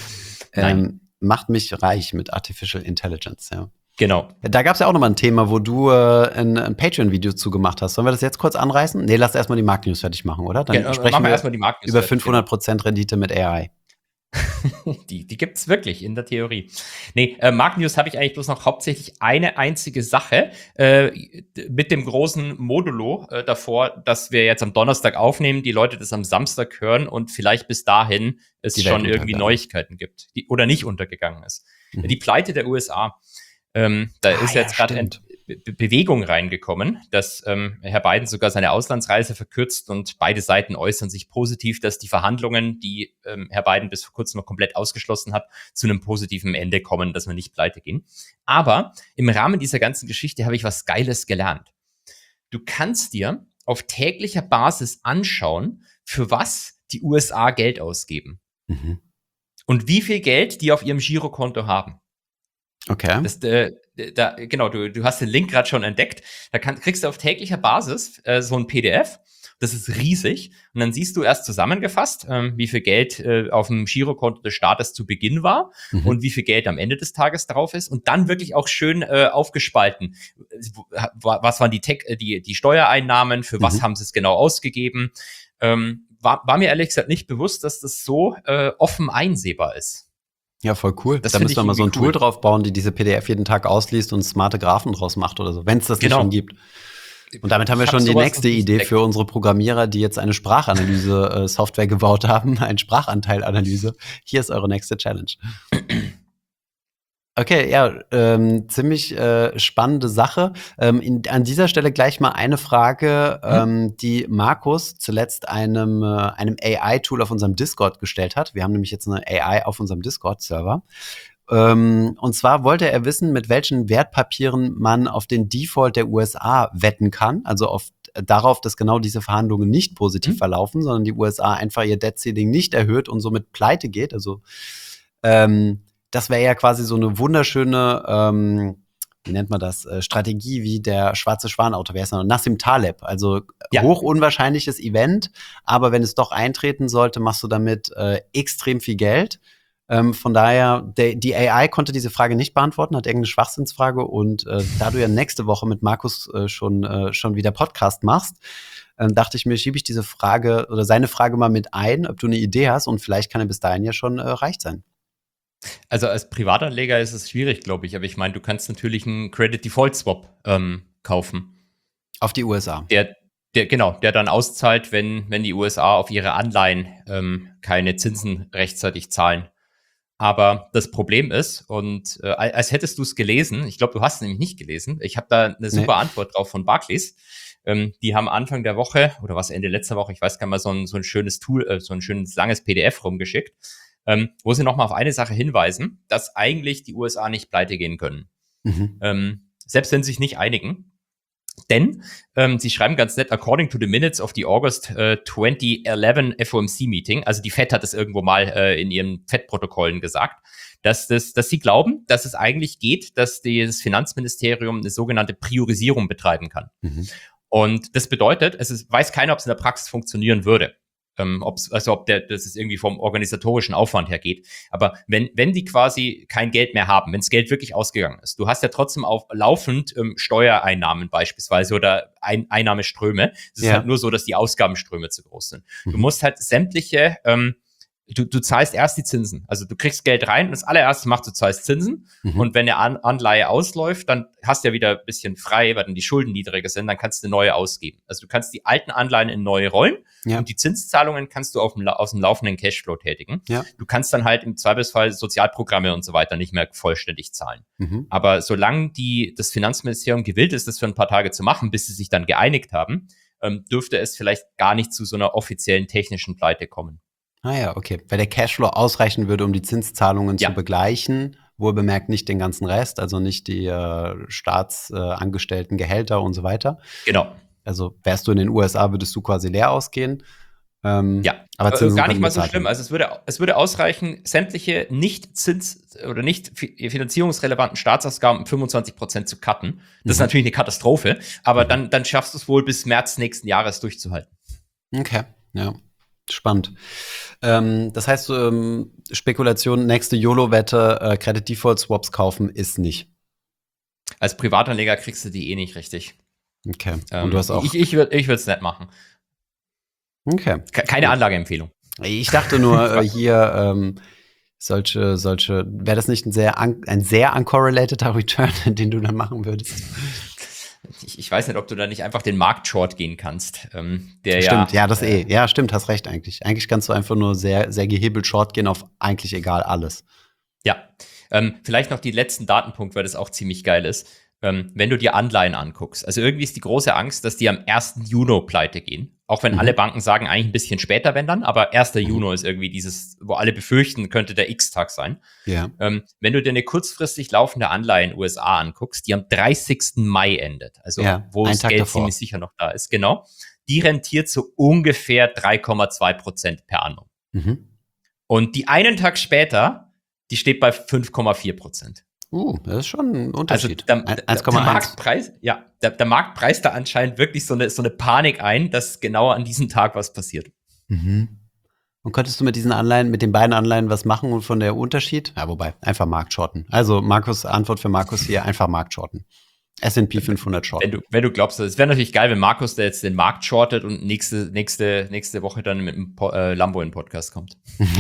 Macht mich reich mit Artificial Intelligence, ja. Genau. Da gab es ja auch nochmal ein Thema, wo du ein Patreon-Video zugemacht hast. Sollen wir das jetzt kurz anreißen? Nee, lass erstmal die Marktnews fertig machen, oder? Dann sprechen wir erstmal die Marktnews über 500% Rendite mit AI. Die gibt's wirklich in der Theorie. Nee, Marktnews habe ich eigentlich bloß noch hauptsächlich eine einzige Sache mit dem großen Modulo davor, dass wir jetzt am Donnerstag aufnehmen, die Leute das am Samstag hören und vielleicht bis dahin es schon irgendwie Neuigkeiten gibt, oder nicht untergegangen ist. Die Pleite der USA. Da ist jetzt gerade Bewegung reingekommen, dass Herr Biden sogar seine Auslandsreise verkürzt und beide Seiten äußern sich positiv, dass die Verhandlungen, die Herr Biden bis vor kurzem noch komplett ausgeschlossen hat, zu einem positiven Ende kommen, dass wir nicht pleite gehen. Aber im Rahmen dieser ganzen Geschichte habe ich was Geiles gelernt. Du kannst dir auf täglicher Basis anschauen, für was die USA Geld ausgeben. Und wie viel Geld die auf ihrem Girokonto haben. Okay. Genau, du hast den Link gerade schon entdeckt. Da kriegst du auf täglicher Basis so ein PDF. Das ist riesig. Und dann siehst du erst zusammengefasst, wie viel Geld auf dem Girokonto des Staates zu Beginn war und wie viel Geld am Ende des Tages drauf ist. Und dann wirklich auch schön aufgespalten. Was waren die Steuereinnahmen? Für was haben sie es genau ausgegeben? War mir ehrlich gesagt nicht bewusst, dass das so offen einsehbar ist. Ja, voll cool. Da müssen wir mal so ein Tool drauf bauen, die diese PDF jeden Tag ausliest und smarte Graphen draus macht oder so, wenn es das nicht schon gibt. Und damit haben wir schon die nächste Idee für unsere Programmierer, die jetzt eine Sprachanalyse-Software gebaut haben, eine Sprachanteilanalyse. Hier ist eure nächste Challenge. Okay, ja, ziemlich spannende Sache. An dieser Stelle gleich mal eine Frage, die Markus zuletzt einem AI-Tool auf unserem Discord gestellt hat. Wir haben nämlich jetzt eine AI auf unserem Discord-Server. Und zwar wollte er wissen, mit welchen Wertpapieren man auf den Default der USA wetten kann. Also darauf, dass genau diese Verhandlungen nicht positiv verlaufen, sondern die USA einfach ihr Debt-Ceiling nicht erhöht und somit pleite geht. Also das wäre ja quasi so eine wunderschöne, wie nennt man das, Strategie wie der schwarze Schwan-Autor, wer ist noch? Nassim Taleb. Also hoch unwahrscheinliches Event, aber wenn es doch eintreten sollte, machst du damit extrem viel Geld. Von daher, die AI konnte diese Frage nicht beantworten, hat irgendeine Schwachsinnsfrage und da du ja nächste Woche mit Markus schon wieder Podcast machst, dachte ich mir, schiebe ich diese Frage oder seine Frage mal mit ein, ob du eine Idee hast und vielleicht kann er bis dahin ja schon reich sein. Also als Privatanleger ist es schwierig, glaube ich. Aber ich meine, du kannst natürlich einen Credit Default Swap kaufen. Auf die USA. Der dann auszahlt, wenn die USA auf ihre Anleihen keine Zinsen rechtzeitig zahlen. Aber das Problem ist, und als hättest du es gelesen, ich glaube, du hast es nämlich nicht gelesen, ich habe da eine super Antwort drauf von Barclays. Die haben Anfang der Woche, oder was Ende letzter Woche, ich weiß gar nicht mal, so ein schönes Tool, so ein schönes langes PDF rumgeschickt, wo sie nochmal auf eine Sache hinweisen, dass eigentlich die USA nicht pleite gehen können. Selbst wenn sie sich nicht einigen. Denn sie schreiben ganz nett, according to the minutes of the August 2011 FOMC Meeting, also die Fed hat es irgendwo mal in ihren Fed-Protokollen gesagt, dass sie glauben, dass es eigentlich geht, dass das Finanzministerium eine sogenannte Priorisierung betreiben kann. Und das bedeutet, weiß keiner, ob es in der Praxis funktionieren würde. Das es irgendwie vom organisatorischen Aufwand her geht. Aber wenn die quasi kein Geld mehr haben, wenn das Geld wirklich ausgegangen ist, du hast ja trotzdem auch laufend Steuereinnahmen beispielsweise oder Einnahmeströme. Es ist halt nur so, dass die Ausgabenströme zu groß sind. Du musst halt sämtliche du zahlst erst die Zinsen. Also du kriegst Geld rein und das allererste macht, du zahlst Zinsen. Und wenn eine Anleihe ausläuft, dann hast du ja wieder ein bisschen frei, weil dann die Schulden niedriger sind, dann kannst du eine neue ausgeben. Also du kannst die alten Anleihen in neue rollen und die Zinszahlungen kannst du aus dem laufenden Cashflow tätigen. Ja. Du kannst dann halt im Zweifelsfall Sozialprogramme und so weiter nicht mehr vollständig zahlen. Aber solange das Finanzministerium gewillt ist, das für ein paar Tage zu machen, bis sie sich dann geeinigt haben, dürfte es vielleicht gar nicht zu so einer offiziellen technischen Pleite kommen. Ah ja, okay. Weil der Cashflow ausreichen würde, um die Zinszahlungen zu begleichen, wohlbemerkt nicht den ganzen Rest, also nicht die staatsangestellten Gehälter und so weiter. Genau. Also wärst du in den USA, würdest du quasi leer ausgehen. Aber gar nicht mal so schlimm. Also es würde ausreichen, sämtliche nicht oder nicht finanzierungsrelevanten Staatsausgaben um 25% zu cutten. Das ist natürlich eine Katastrophe, aber dann schaffst du es wohl bis März nächsten Jahres durchzuhalten. Okay, ja. Spannend. Das heißt, Spekulation, nächste YOLO-Wette, Credit Default Swaps kaufen ist nicht. Als Privatanleger kriegst du die nicht richtig. Okay. Und du hast auch. Ich würde es nicht machen. Okay. Keine Anlageempfehlung. Ich dachte nur, hier solche, wäre das nicht ein sehr uncorrelateder Return, den du dann machen würdest? Ich weiß nicht, ob du da nicht einfach den Markt-Short gehen kannst. Stimmt, ja, stimmt, hast recht eigentlich. Eigentlich kannst du einfach nur sehr, sehr gehebelt Short gehen auf eigentlich egal alles. Ja, vielleicht noch die letzten Datenpunkt, weil das auch ziemlich geil ist. Wenn du dir Anleihen anguckst. Also irgendwie ist die große Angst, dass die am 1. Juni pleite gehen. Auch wenn alle Banken sagen, eigentlich ein bisschen später, wenn dann. Aber 1. Juni ist irgendwie dieses, wo alle befürchten, könnte der X-Tag sein. Ja. Wenn du dir eine kurzfristig laufende Anleihe in den USA anguckst, die am 30. Mai endet, also wo das Geld ziemlich sicher noch da ist, genau, die rentiert so ungefähr 3,2% per annum. Und die einen Tag später, die steht bei 5,4%. Das ist schon ein Unterschied. Also der Marktpreis, der Markt preist da anscheinend wirklich so eine Panik ein, dass genau an diesem Tag was passiert. Und könntest du mit diesen Anleihen, mit den beiden Anleihen was machen und von der Unterschied? Ja, wobei, einfach Marktshorten. Also Antwort für Markus hier, einfach Marktshorten. S&P 500 shorten. Wenn du glaubst, es wäre natürlich geil, wenn Markus da jetzt den Markt shortet und nächste Woche dann mit einem Lambo in den Podcast kommt.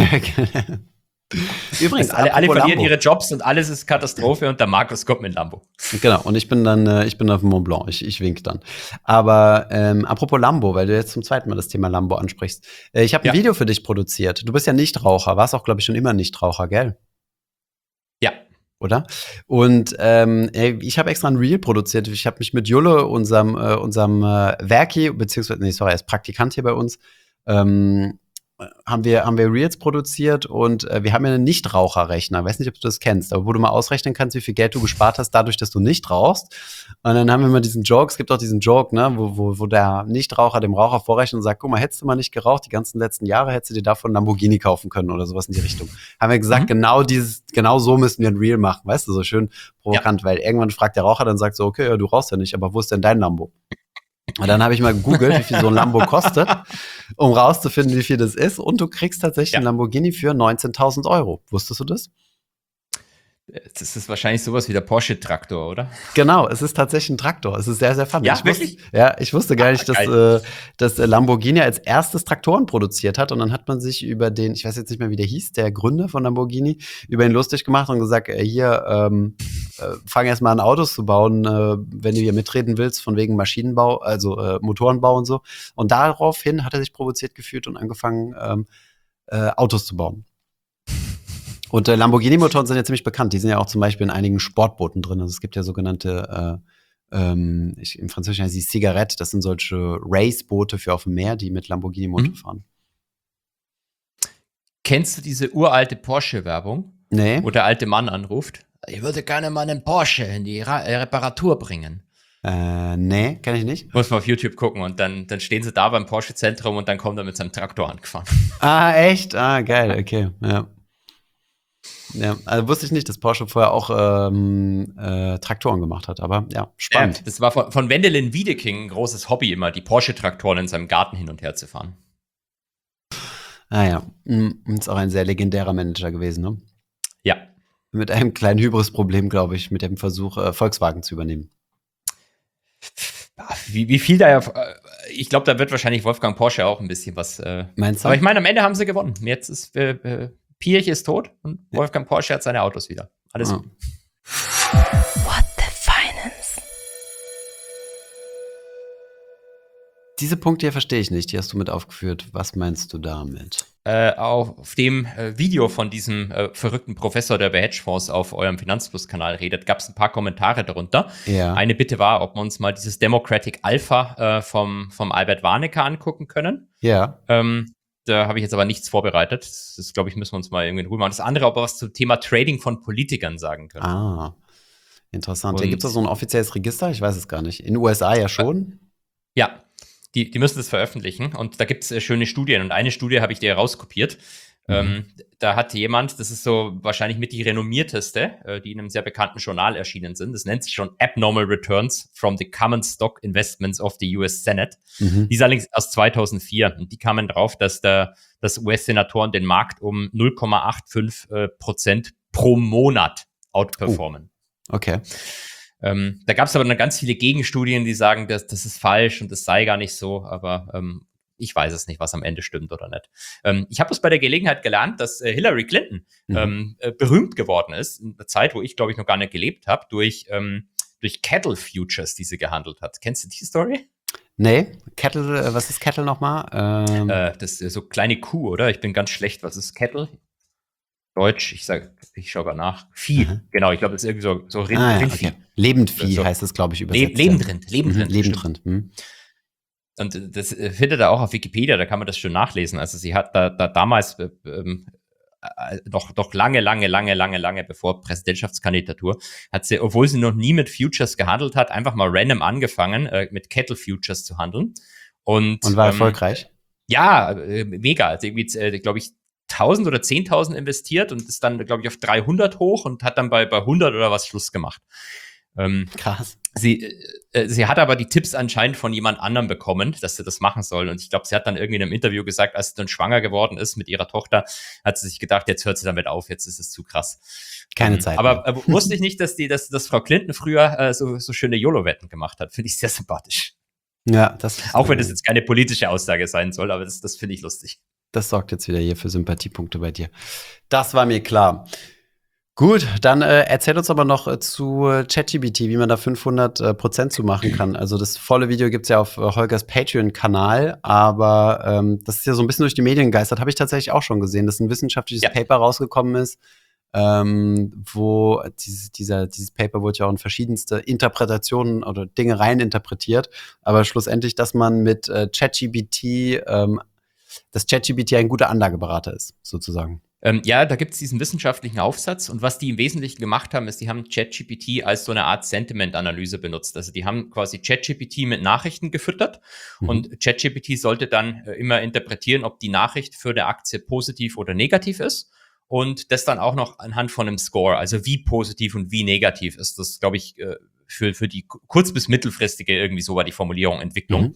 Übrigens, alle verlieren ihre Jobs und alles ist Katastrophe und der Markus kommt mit Lambo. Genau, und ich bin auf dem Mont Blanc, ich wink dann. Aber apropos Lambo, weil du jetzt zum zweiten Mal das Thema Lambo ansprichst. Ich habe ein Video für dich produziert. Du bist ja Nichtraucher, warst auch, glaube ich, schon immer Nichtraucher, gell? Ja. Oder? Und ich habe extra ein Reel produziert. Ich habe mich mit Julle, unserem Werki, beziehungsweise, er ist Praktikant hier bei uns, haben wir Reels produziert und wir haben ja einen Nichtraucherrechner. Weiß nicht, ob du das kennst, aber wo du mal ausrechnen kannst, wie viel Geld du gespart hast, dadurch, dass du nicht rauchst. Und dann haben wir mal diesen Joke, es gibt auch diesen Joke, ne, wo der Nichtraucher dem Raucher vorrechnet und sagt, guck mal, hättest du mal nicht geraucht, die ganzen letzten Jahre hättest du dir davon einen Lamborghini kaufen können oder sowas in die Richtung. Haben wir gesagt, genau so müssen wir ein Reel machen, weißt du, so schön provokant, weil irgendwann fragt der Raucher, dann sagt so, okay, ja, du rauchst ja nicht, aber wo ist denn dein Lambo? Und dann habe ich mal gegoogelt, wie viel so ein Lambo kostet, um rauszufinden, wie viel das ist. Und du kriegst tatsächlich einen Lamborghini für 19.000 €. Wusstest du das? Das ist wahrscheinlich sowas wie der Porsche-Traktor, oder? Genau, es ist tatsächlich ein Traktor. Es ist sehr, sehr funny. Ja, wirklich? Ich wusste gar nicht, dass Lamborghini als erstes Traktoren produziert hat. Und dann hat man sich über den, ich weiß jetzt nicht mehr, wie der hieß, der Gründer von Lamborghini, über ihn lustig gemacht und gesagt, fang erst mal an, Autos zu bauen, wenn du hier mitreden willst, von wegen Maschinenbau, also Motorenbau und so. Und daraufhin hat er sich provoziert gefühlt und angefangen, Autos zu bauen. Und Lamborghini-Motoren sind ja ziemlich bekannt. Die sind ja auch zum Beispiel in einigen Sportbooten drin. Also es gibt ja sogenannte, im Französischen heißt die Cigarette. Das sind solche Raceboote für auf dem Meer, die mit Lamborghini-Motor fahren. Kennst du diese uralte Porsche-Werbung? Nee. Wo der alte Mann anruft? Ich würde gerne mal einen Porsche in die Reparatur bringen. Nee, kann ich nicht. Muss man auf YouTube gucken und dann stehen sie da beim Porsche-Zentrum und dann kommt er mit seinem Traktor angefahren. Ah, echt? Ah, geil, okay, ja. Ja, also wusste ich nicht, dass Porsche vorher auch Traktoren gemacht hat, aber ja, spannend. Das war von Wendelin Wiedeking ein großes Hobby immer, die Porsche-Traktoren in seinem Garten hin und her zu fahren. Ah ja, ist auch ein sehr legendärer Manager gewesen, ne? Ja. Mit einem kleinen Hybris-Problem, glaube ich, mit dem Versuch, Volkswagen zu übernehmen. Wie viel da, ich glaube, da wird wahrscheinlich Wolfgang Porsche auch ein bisschen was. Meinst du? Aber ich meine, am Ende haben sie gewonnen. Jetzt ist Piech ist tot und Wolfgang Porsche hat seine Autos wieder. Alles gut. What the Finance? Diese Punkte hier verstehe ich nicht. Die hast du mit aufgeführt. Was meinst du damit? Auf dem Video von diesem verrückten Professor, der bei Hedgefonds auf eurem Finanzfluss-Kanal redet, gab es ein paar Kommentare darunter. Ja. Eine Bitte war, ob wir uns mal dieses Democratic Alpha vom Albert Warnecke angucken können. Ja. Da habe ich jetzt aber nichts vorbereitet. Das, glaube ich, müssen wir uns mal irgendwie in Ruhe machen. Das andere, ob wir was zum Thema Trading von Politikern sagen können. Ah, interessant. Und- Gibt es da so ein offizielles Register? Ich weiß es gar nicht. In den USA ja schon. Ja, die müssen das veröffentlichen und da gibt es schöne Studien und eine Studie habe ich dir rauskopiert. Da hat jemand, das ist so wahrscheinlich mit die renommierteste, die in einem sehr bekannten Journal erschienen sind. Das nennt sich schon Abnormal Returns from the Common Stock Investments of the US Senate. Die ist allerdings aus 2004 und die kamen drauf, dass US-Senatoren den Markt um 0,85% pro Monat outperformen. Okay. Da gab es aber dann ganz viele Gegenstudien, die sagen, das ist falsch und das sei gar nicht so, aber ich weiß es nicht, was am Ende stimmt oder nicht. Ich habe es bei der Gelegenheit gelernt, dass Hillary Clinton berühmt geworden ist, in einer Zeit, wo ich, glaube ich, noch gar nicht gelebt habe, durch Cattle Futures, die sie gehandelt hat. Kennst du die Story? Nee, Cattle, was ist Cattle nochmal? Das ist so kleine Kuh, oder? Ich bin ganz schlecht. Was ist Cattle? Deutsch, ich schaue mal nach. Vieh, genau, ich glaube, das ist irgendwie so Rindvieh. Okay. Lebendvieh So. heißt es, glaube ich, übersetzt. Lebendrind. Lebendrind. Und das findet ihr auch auf Wikipedia, da kann man das schon nachlesen. Also sie hat da damals noch lange bevor Präsidentschaftskandidatur, hat sie, obwohl sie noch nie mit Futures gehandelt hat, einfach mal random angefangen, mit Cattle Futures zu handeln. Und war erfolgreich? Ja, mega. Also irgendwie, glaube ich, 1000 oder 10.000 investiert und ist dann, glaube ich, auf 300 hoch und hat dann bei 100 oder was Schluss gemacht. Krass. Sie hat aber die Tipps anscheinend von jemand anderem bekommen, dass sie das machen soll. Und ich glaube, sie hat dann irgendwie in einem Interview gesagt, als sie dann schwanger geworden ist mit ihrer Tochter, hat sie sich gedacht, jetzt hört sie damit auf, jetzt ist es zu krass. Keine Zeit. Aber wusste ich nicht, dass Frau Clinton früher so schöne YOLO-Wetten gemacht hat. Finde ich sehr sympathisch. Ja, das. Auch wenn das jetzt keine politische Aussage sein soll, aber das finde ich lustig. Das sorgt jetzt wieder hier für Sympathiepunkte bei dir. Das war mir klar. Gut, dann erzähl uns aber noch zu ChatGPT, wie man da 500% zu machen kann. Also das volle Video gibt's ja auf Holgers Patreon-Kanal, aber das ist ja so ein bisschen durch die Medien gegeistert. Habe ich tatsächlich auch schon gesehen, dass ein wissenschaftliches Paper rausgekommen ist, wo dieses Paper wurde ja auch in verschiedenste Interpretationen oder Dinge reininterpretiert, aber schlussendlich, dass man mit ChatGPT dass ChatGPT ein guter Anlageberater ist, sozusagen. Ja, da gibt es diesen wissenschaftlichen Aufsatz und was die im Wesentlichen gemacht haben, ist, die haben ChatGPT als so eine Art Sentiment-Analyse benutzt. Also die haben quasi ChatGPT mit Nachrichten gefüttert und ChatGPT sollte dann immer interpretieren, ob die Nachricht für eine Aktie positiv oder negativ ist und das dann auch noch anhand von einem Score, also wie positiv und wie negativ ist das, glaube ich, für die kurz- bis mittelfristige, irgendwie so war die Formulierung, Entwicklung.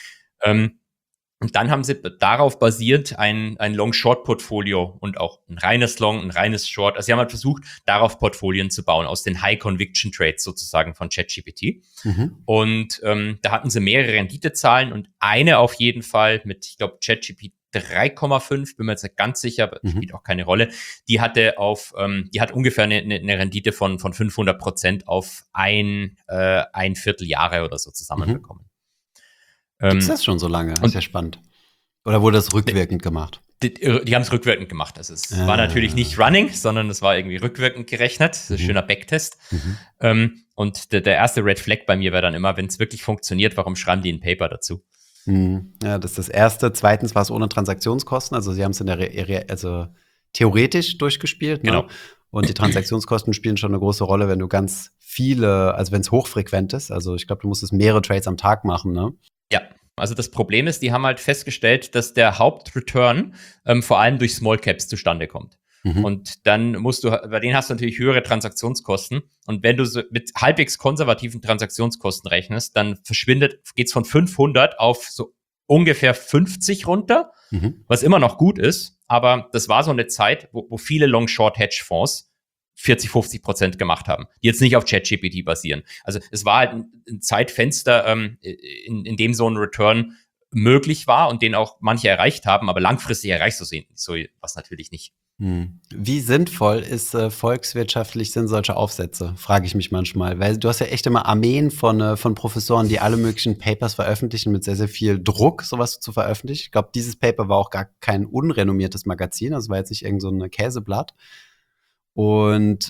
Und dann haben sie darauf basiert ein Long-Short-Portfolio und auch ein reines Long, ein reines Short. Also sie haben halt versucht, darauf Portfolien zu bauen, aus den High-Conviction-Trades sozusagen von ChatGPT. Und da hatten sie mehrere Renditezahlen und eine auf jeden Fall mit, ich glaube, ChatGPT 3,5, bin mir jetzt nicht ganz sicher, aber spielt auch keine Rolle. Die hat ungefähr eine Rendite von 500% auf ein Vierteljahre oder so zusammenbekommen. Ist das schon so lange? Das ist ja spannend. Oder wurde das rückwirkend gemacht? Die haben es rückwirkend gemacht. Also es war natürlich nicht running, sondern es war irgendwie rückwirkend gerechnet. Das ist ein schöner Backtest. Und der erste Red Flag bei mir wäre dann immer, wenn es wirklich funktioniert, warum schreiben die ein Paper dazu? Ja, das ist das Erste. Zweitens war es ohne Transaktionskosten. Also sie haben es also theoretisch durchgespielt. Ne? Genau. Und die Transaktionskosten spielen schon eine große Rolle, wenn du ganz viele, also wenn es hochfrequent ist. Also ich glaube, du musstest mehrere Trades am Tag machen, ne? Ja, also das Problem ist, die haben halt festgestellt, dass der Hauptreturn vor allem durch Small Caps zustande kommt. Und dann bei denen hast du natürlich höhere Transaktionskosten. Und wenn du so mit halbwegs konservativen Transaktionskosten rechnest, dann geht's von 500 auf so ungefähr 50 runter, was immer noch gut ist. Aber das war so eine Zeit, wo viele Long-Short-Hedgefonds 40-50% gemacht haben, die jetzt nicht auf ChatGPT basieren. Also es war halt ein Zeitfenster, in dem so ein Return möglich war und den auch manche erreicht haben, aber langfristig erreichst du so was natürlich nicht. Wie sinnvoll volkswirtschaftlich sind solche Aufsätze, frage ich mich manchmal. Weil du hast ja echt immer Armeen von Professoren, die alle möglichen Papers veröffentlichen mit sehr, sehr viel Druck, sowas zu veröffentlichen. Ich glaube, dieses Paper war auch gar kein unrenommiertes Magazin, das war jetzt nicht irgend so ein Käseblatt. Und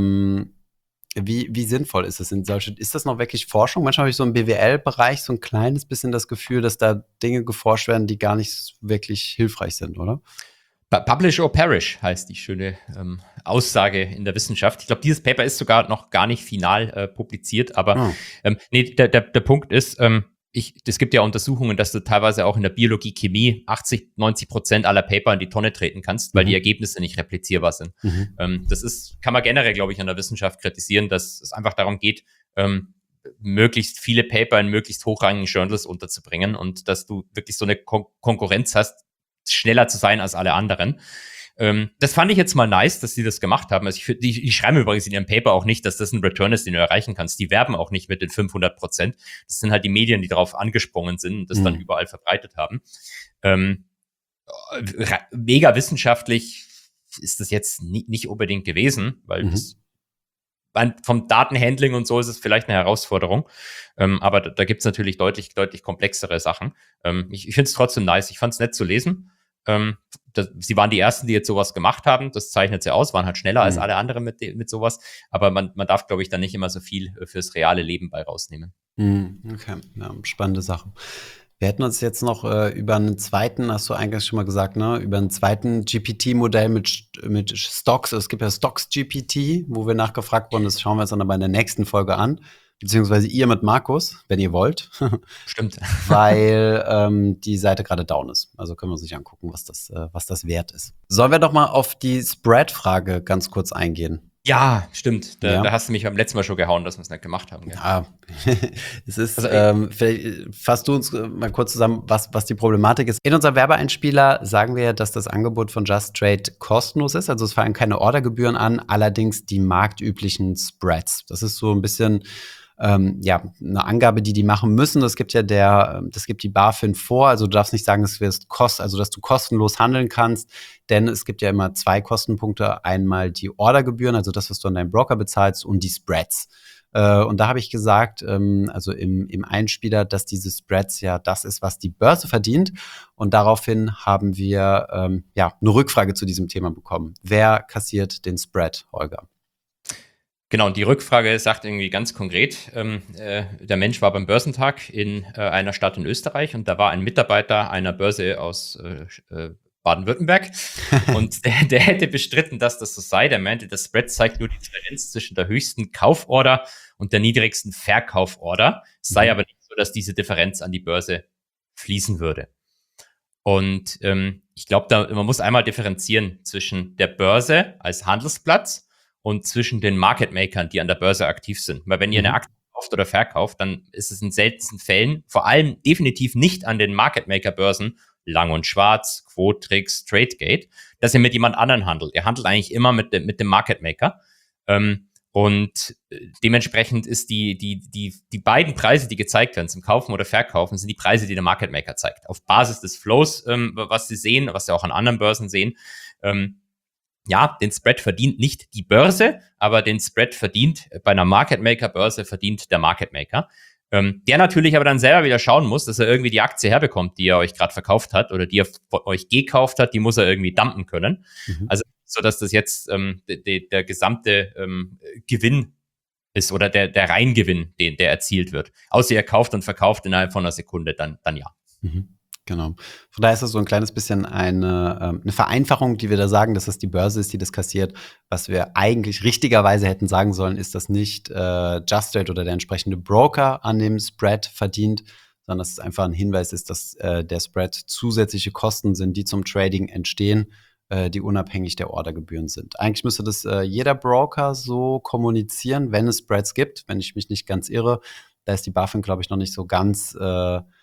wie sinnvoll ist es ist das noch wirklich Forschung? Manchmal habe ich so im BWL-Bereich so ein kleines bisschen das Gefühl, dass da Dinge geforscht werden, die gar nicht wirklich hilfreich sind, oder? Publish or perish heißt die schöne Aussage in der Wissenschaft. Ich glaube, dieses Paper ist sogar noch gar nicht final publiziert, aber nee, der Punkt ist, es gibt ja Untersuchungen, dass du teilweise auch in der Biologie, Chemie 80-90% aller Paper in die Tonne treten kannst, weil die Ergebnisse nicht replizierbar sind. Kann man generell, glaube ich, an der Wissenschaft kritisieren, dass es einfach darum geht, möglichst viele Paper in möglichst hochrangigen Journals unterzubringen und dass du wirklich so eine Konkurrenz hast, schneller zu sein als alle anderen. Das fand ich jetzt mal nice, dass sie das gemacht haben. Also die schreiben übrigens in ihrem Paper auch nicht, dass das ein Return ist, den du erreichen kannst. Die werben auch nicht mit den 500%. Das sind halt die Medien, die darauf angesprungen sind und das dann überall verbreitet haben. Mega wissenschaftlich ist das jetzt nicht unbedingt gewesen, weil vom Datenhandling und so ist es vielleicht eine Herausforderung. Aber da gibt es natürlich deutlich komplexere Sachen. Ich finde es trotzdem nice. Ich fand es nett zu lesen. Sie waren die Ersten, die jetzt sowas gemacht haben. Das zeichnet sie aus, waren halt schneller als alle anderen mit sowas. Aber man darf, glaube ich, dann nicht immer so viel fürs reale Leben bei rausnehmen. Okay, ja, spannende Sache. Wir hätten uns jetzt noch über einen zweiten, hast du eingangs schon mal gesagt, ne, über einen zweiten GPT-Modell mit Stocks. Es gibt ja Stocks-GPT, wo wir nachgefragt wurden. Das schauen wir uns dann aber in der nächsten Folge an. Beziehungsweise ihr mit Markus, wenn ihr wollt. Stimmt. Weil die Seite gerade down ist. Also können wir uns nicht angucken, was das wert ist. Sollen wir doch mal auf die Spread-Frage ganz kurz eingehen? Ja, stimmt. Da hast du mich beim letzten Mal schon gehauen, dass wir es nicht gemacht haben. Ja, es ist, vielleicht fasst du uns mal kurz zusammen, was die Problematik ist. In unserem Werbeeinspieler sagen wir, dass das Angebot von Just Trade kostenlos ist. Also es fallen keine Ordergebühren an, allerdings die marktüblichen Spreads. Das ist so ein bisschen eine Angabe, die machen müssen. Das gibt die BaFin vor. Also du darfst nicht sagen, dass du kostenlos handeln kannst, denn es gibt ja immer zwei Kostenpunkte. Einmal die Ordergebühren, also das, was du an deinen Broker bezahlst, und die Spreads. Und da habe ich gesagt, also im Einspieler, dass diese Spreads ja das ist, was die Börse verdient. Und daraufhin haben wir eine Rückfrage zu diesem Thema bekommen. Wer kassiert den Spread, Holger? Genau, und die Rückfrage sagt irgendwie ganz konkret, der Mensch war beim Börsentag in einer Stadt in Österreich und da war ein Mitarbeiter einer Börse aus Baden-Württemberg und der hätte bestritten, dass das so sei. Der meinte, das Spread zeigt nur die Differenz zwischen der höchsten Kauforder und der niedrigsten Verkauforder. Es sei aber nicht so, dass diese Differenz an die Börse fließen würde. Und ich glaube, man muss einmal differenzieren zwischen der Börse als Handelsplatz und zwischen den Market Makern, die an der Börse aktiv sind. Weil wenn ihr eine Aktie kauft oder verkauft, dann ist es in seltensten Fällen, vor allem definitiv nicht an den Market Maker Börsen, Lang und Schwarz, Quotrix, Tradegate, dass ihr mit jemand anderen handelt. Ihr handelt eigentlich immer mit dem Market Maker. Und dementsprechend ist die beiden Preise, die gezeigt werden zum Kaufen oder Verkaufen, sind die Preise, die der Market Maker zeigt. Auf Basis des Flows, was sie sehen, was sie auch an anderen Börsen sehen. Den Spread verdient nicht die Börse, aber den Spread verdient bei einer Market Maker Börse verdient der Market Maker. Der natürlich aber dann selber wieder schauen muss, dass er irgendwie die Aktie herbekommt, die er euch gerade verkauft hat oder die er euch gekauft hat, die muss er irgendwie dumpen können. Also so, dass das jetzt der gesamte Gewinn ist oder der Reingewinn, der erzielt wird. Außer ihr kauft und verkauft innerhalb von einer Sekunde, dann ja. Genau. Von daher ist das so ein kleines bisschen eine Vereinfachung, die wir da sagen, dass das die Börse ist, die das kassiert. Was wir eigentlich richtigerweise hätten sagen sollen, ist, dass nicht Just Trade oder der entsprechende Broker an dem Spread verdient, sondern dass es einfach ein Hinweis ist, dass der Spread zusätzliche Kosten sind, die zum Trading entstehen, die unabhängig der Ordergebühren sind. Eigentlich müsste das jeder Broker so kommunizieren, wenn es Spreads gibt, wenn ich mich nicht ganz irre. Da ist die BaFin, glaube ich, noch nicht so ganz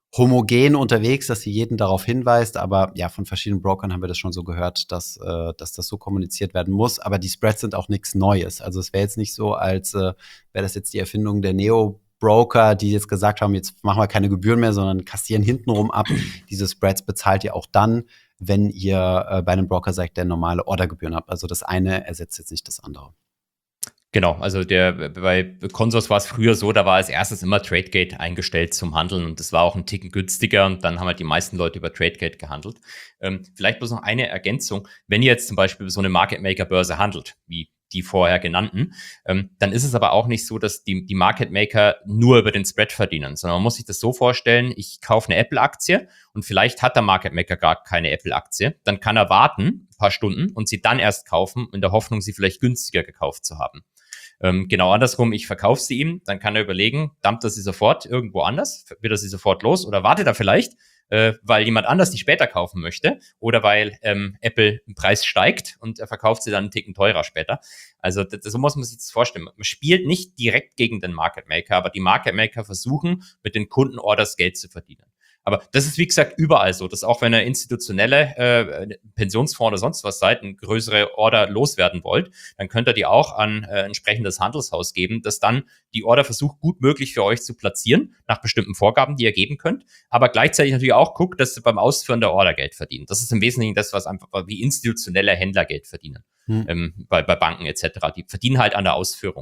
homogen unterwegs, dass sie jeden darauf hinweist, aber ja, von verschiedenen Brokern haben wir das schon so gehört, dass das so kommuniziert werden muss, aber die Spreads sind auch nichts Neues. Also es wäre jetzt nicht so, als wäre das jetzt die Erfindung der Neo-Broker, die jetzt gesagt haben, jetzt machen wir keine Gebühren mehr, sondern kassieren hintenrum ab. Diese Spreads bezahlt ihr auch dann, wenn ihr bei einem Broker seid, der normale Ordergebühren habt. Also das eine ersetzt jetzt nicht das andere. Genau, also bei Consors war es früher so, da war als erstes immer Tradegate eingestellt zum Handeln und das war auch ein Ticken günstiger und dann haben halt die meisten Leute über Tradegate gehandelt. Vielleicht bloß noch eine Ergänzung, wenn ihr jetzt zum Beispiel so eine Market Maker Börse handelt, wie die vorher genannten, dann ist es aber auch nicht so, dass die Market Maker nur über den Spread verdienen, sondern man muss sich das so vorstellen, ich kaufe eine Apple-Aktie und vielleicht hat der Market Maker gar keine Apple-Aktie, dann kann er warten, ein paar Stunden und sie dann erst kaufen, in der Hoffnung, sie vielleicht günstiger gekauft zu haben. Genau andersrum, ich verkaufe sie ihm, dann kann er überlegen, dumpt er sie sofort irgendwo anders, wird er sie sofort los oder wartet er vielleicht, weil jemand anders die später kaufen möchte oder weil Apple im Preis steigt und er verkauft sie dann einen Ticken teurer später. Also so muss man sich das vorstellen. Man spielt nicht direkt gegen den Market Maker, aber die Market Maker versuchen, mit den Kundenorders Geld zu verdienen. Aber das ist, wie gesagt, überall so, dass auch wenn ihr institutionelle Pensionsfonds oder sonst was seid, eine größere Order loswerden wollt, dann könnt ihr die auch an entsprechendes Handelshaus geben, das dann die Order versucht, gut möglich für euch zu platzieren, nach bestimmten Vorgaben, die ihr geben könnt, aber gleichzeitig natürlich auch guckt, dass ihr beim Ausführen der Order Geld verdient. Das ist im Wesentlichen das, was einfach wie institutionelle Händler Geld verdienen, bei Banken etc. Die verdienen halt an der Ausführung.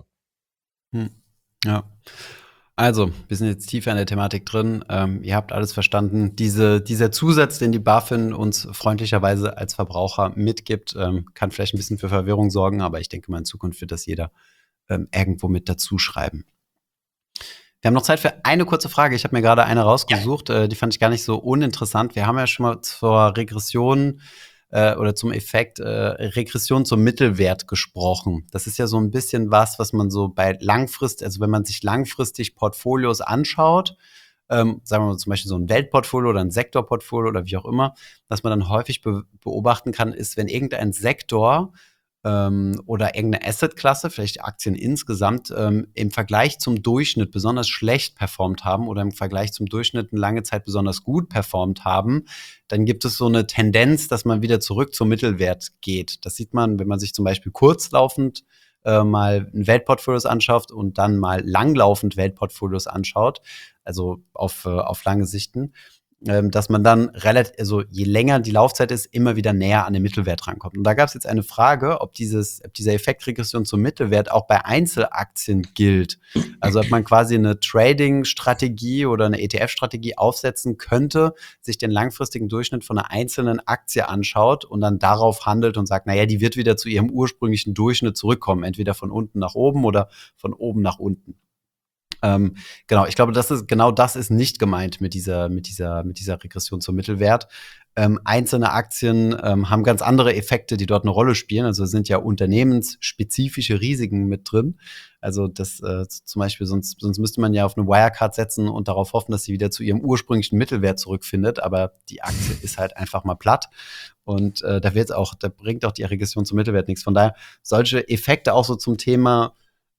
Ja. Also, wir sind jetzt tiefer in der Thematik drin. Ihr habt alles verstanden. Dieser Zusatz, den die BaFin uns freundlicherweise als Verbraucher mitgibt, kann vielleicht ein bisschen für Verwirrung sorgen, aber ich denke mal, in Zukunft wird das jeder irgendwo mit dazu schreiben. Wir haben noch Zeit für eine kurze Frage. Ich habe mir gerade eine rausgesucht, die fand ich gar nicht so uninteressant. Wir haben ja schon mal zur Regression oder zum Effekt Regression zum Mittelwert gesprochen. Das ist ja so ein bisschen was man so bei also wenn man sich langfristig Portfolios anschaut, sagen wir mal zum Beispiel so ein Weltportfolio oder ein Sektorportfolio oder wie auch immer, was man dann häufig beobachten kann, ist, wenn irgendein Sektor oder irgendeine Assetklasse, vielleicht Aktien insgesamt, im Vergleich zum Durchschnitt besonders schlecht performt haben oder im Vergleich zum Durchschnitt eine lange Zeit besonders gut performt haben, dann gibt es so eine Tendenz, dass man wieder zurück zum Mittelwert geht. Das sieht man, wenn man sich zum Beispiel kurzlaufend mal ein Weltportfolios anschaut und dann mal langlaufend Weltportfolios anschaut, also auf lange Sichten, dass man dann also je länger die Laufzeit ist, immer wieder näher an den Mittelwert rankommt. Und da gab es jetzt eine Frage, ob dieser Effekt Regression zum Mittelwert auch bei Einzelaktien gilt. Also ob man quasi eine Trading-Strategie oder eine ETF-Strategie aufsetzen könnte, sich den langfristigen Durchschnitt von einer einzelnen Aktie anschaut und dann darauf handelt und sagt, naja, die wird wieder zu ihrem ursprünglichen Durchschnitt zurückkommen, entweder von unten nach oben oder von oben nach unten. Genau, ich glaube, das ist nicht gemeint mit dieser Regression zum Mittelwert. Einzelne Aktien haben ganz andere Effekte, die dort eine Rolle spielen. Also es sind ja unternehmensspezifische Risiken mit drin. Also das zum Beispiel, sonst müsste man ja auf eine Wirecard setzen und darauf hoffen, dass sie wieder zu ihrem ursprünglichen Mittelwert zurückfindet. Aber die Aktie ist halt einfach mal platt. Und da bringt auch die Regression zum Mittelwert nichts. Von daher solche Effekte auch so zum Thema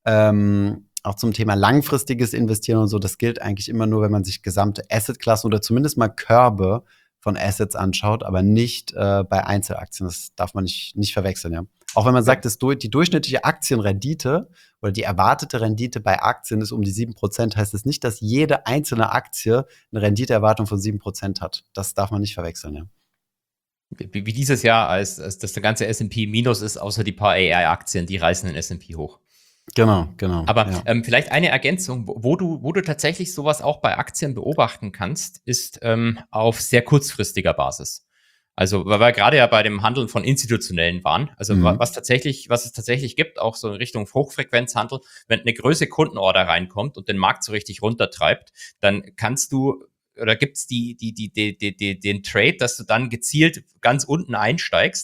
langfristiges Investieren und so, das gilt eigentlich immer nur, wenn man sich gesamte Assetklassen oder zumindest mal Körbe von Assets anschaut, aber nicht bei Einzelaktien. Das darf man nicht verwechseln, ja. Auch wenn man sagt, die durchschnittliche Aktienrendite oder die erwartete Rendite bei Aktien ist um die 7%, heißt es nicht, dass jede einzelne Aktie eine Renditeerwartung von 7% hat. Das darf man nicht verwechseln, ja. Wie dieses Jahr, als das der ganze S&P minus ist, außer die paar AI-Aktien, die reißen den S&P hoch. Genau. Aber vielleicht eine Ergänzung, wo du tatsächlich sowas auch bei Aktien beobachten kannst, ist auf sehr kurzfristiger Basis. Also, weil wir gerade ja bei dem Handeln von Institutionellen waren, also was es tatsächlich gibt, auch so in Richtung Hochfrequenzhandel, wenn eine größere Kundenorder reinkommt und den Markt so richtig runtertreibt, dann kannst du oder gibt's den Trade, dass du dann gezielt ganz unten einsteigst,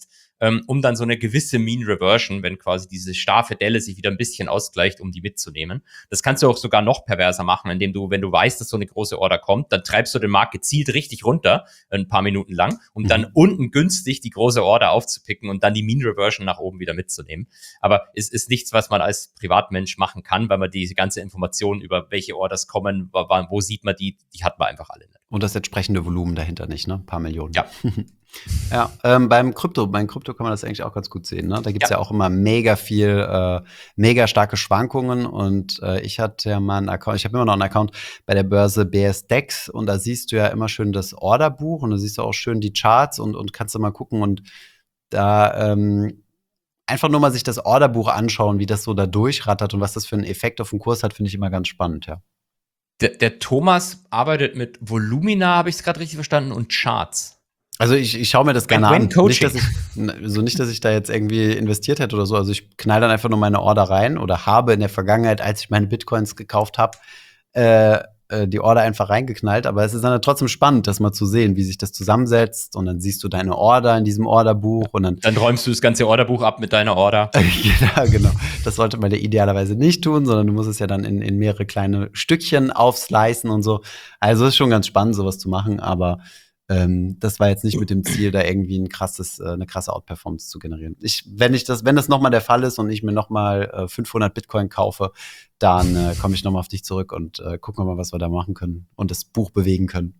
um dann so eine gewisse Mean Reversion, wenn quasi diese starre Delle sich wieder ein bisschen ausgleicht, um die mitzunehmen. Das kannst du auch sogar noch perverser machen, indem du, wenn du weißt, dass so eine große Order kommt, dann treibst du den Markt gezielt richtig runter, ein paar Minuten lang, um dann unten günstig die große Order aufzupicken und dann die Mean Reversion nach oben wieder mitzunehmen. Aber es ist nichts, was man als Privatmensch machen kann, weil man diese ganze Information über welche Orders kommen, wo sieht man die hat man einfach alle nicht. Und das entsprechende Volumen dahinter nicht, ne? Ein paar Millionen. Ja. Ja, beim Krypto kann man das eigentlich auch ganz gut sehen, ne? Da gibt's ja auch immer mega viel, mega starke Schwankungen und ich hatte ja mal einen Account, ich habe immer noch einen Account bei der Börse BSDEX und da siehst du ja immer schön das Orderbuch und da siehst du auch schön die Charts und kannst du mal gucken und da einfach nur mal sich das Orderbuch anschauen, wie das so da durchrattert und was das für einen Effekt auf den Kurs hat, finde ich immer ganz spannend, ja. Der Thomas arbeitet mit Volumina, habe ich es gerade richtig verstanden, und Charts. Also ich schaue mir das gerne an. Coaching. Nicht, dass ich da jetzt irgendwie investiert hätte oder so. Also ich knall dann einfach nur meine Order rein oder habe in der Vergangenheit, als ich meine Bitcoins gekauft habe, die Order einfach reingeknallt. Aber es ist dann trotzdem spannend, das mal zu sehen, wie sich das zusammensetzt. Und dann siehst du deine Order in diesem Orderbuch. Und dann räumst du das ganze Orderbuch ab mit deiner Order. Ja, genau. Das sollte man ja idealerweise nicht tun, sondern du musst es ja dann in mehrere kleine Stückchen aufslicen und so. Also es ist schon ganz spannend, sowas zu machen. Aber das war jetzt nicht mit dem Ziel, da irgendwie eine krasse Outperformance zu generieren. Wenn das nochmal der Fall ist und ich mir nochmal 500 Bitcoin kaufe, dann komme ich nochmal auf dich zurück und gucken wir mal, was wir da machen können und das Buch bewegen können.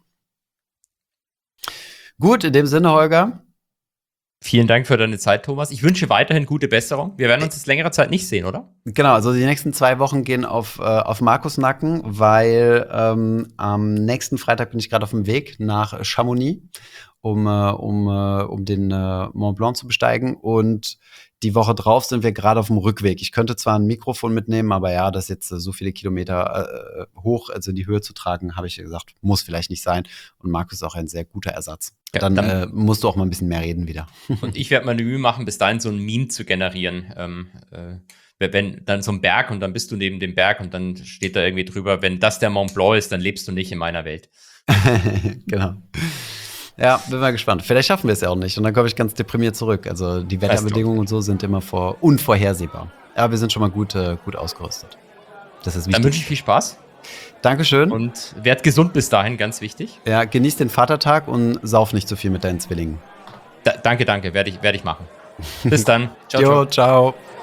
Gut, in dem Sinne, Holger. Vielen Dank für deine Zeit, Thomas. Ich wünsche weiterhin gute Besserung. Wir werden uns jetzt längere Zeit nicht sehen, oder? Genau, also die nächsten 2 Wochen gehen auf Markus Nacken, weil am nächsten Freitag bin ich gerade auf dem Weg nach Chamonix, um den Mont Blanc zu besteigen. Und die Woche drauf sind wir gerade auf dem Rückweg. Ich könnte zwar ein Mikrofon mitnehmen, aber ja, das jetzt so viele Kilometer hoch, also in die Höhe zu tragen, habe ich gesagt, muss vielleicht nicht sein. Und Markus ist auch ein sehr guter Ersatz. Ja, dann musst du auch mal ein bisschen mehr reden wieder. Und ich werde mal die Mühe machen, bis dahin so ein Meme zu generieren. Wenn dann so ein Berg und dann bist du neben dem Berg und dann steht da irgendwie drüber, wenn das der Mont Blanc ist, dann lebst du nicht in meiner Welt. Genau. Ja, bin mal gespannt. Vielleicht schaffen wir es ja auch nicht und dann komme ich ganz deprimiert zurück. Also die Wetterbedingungen und so sind immer unvorhersehbar. Aber wir sind schon mal gut ausgerüstet. Das ist wichtig. Dann wünsche ich viel Spaß. Dankeschön. Und werd gesund bis dahin, ganz wichtig. Ja, genieß den Vatertag und sauf nicht zu viel mit deinen Zwillingen. Danke, werde ich machen. Bis dann. Ciao, ciao.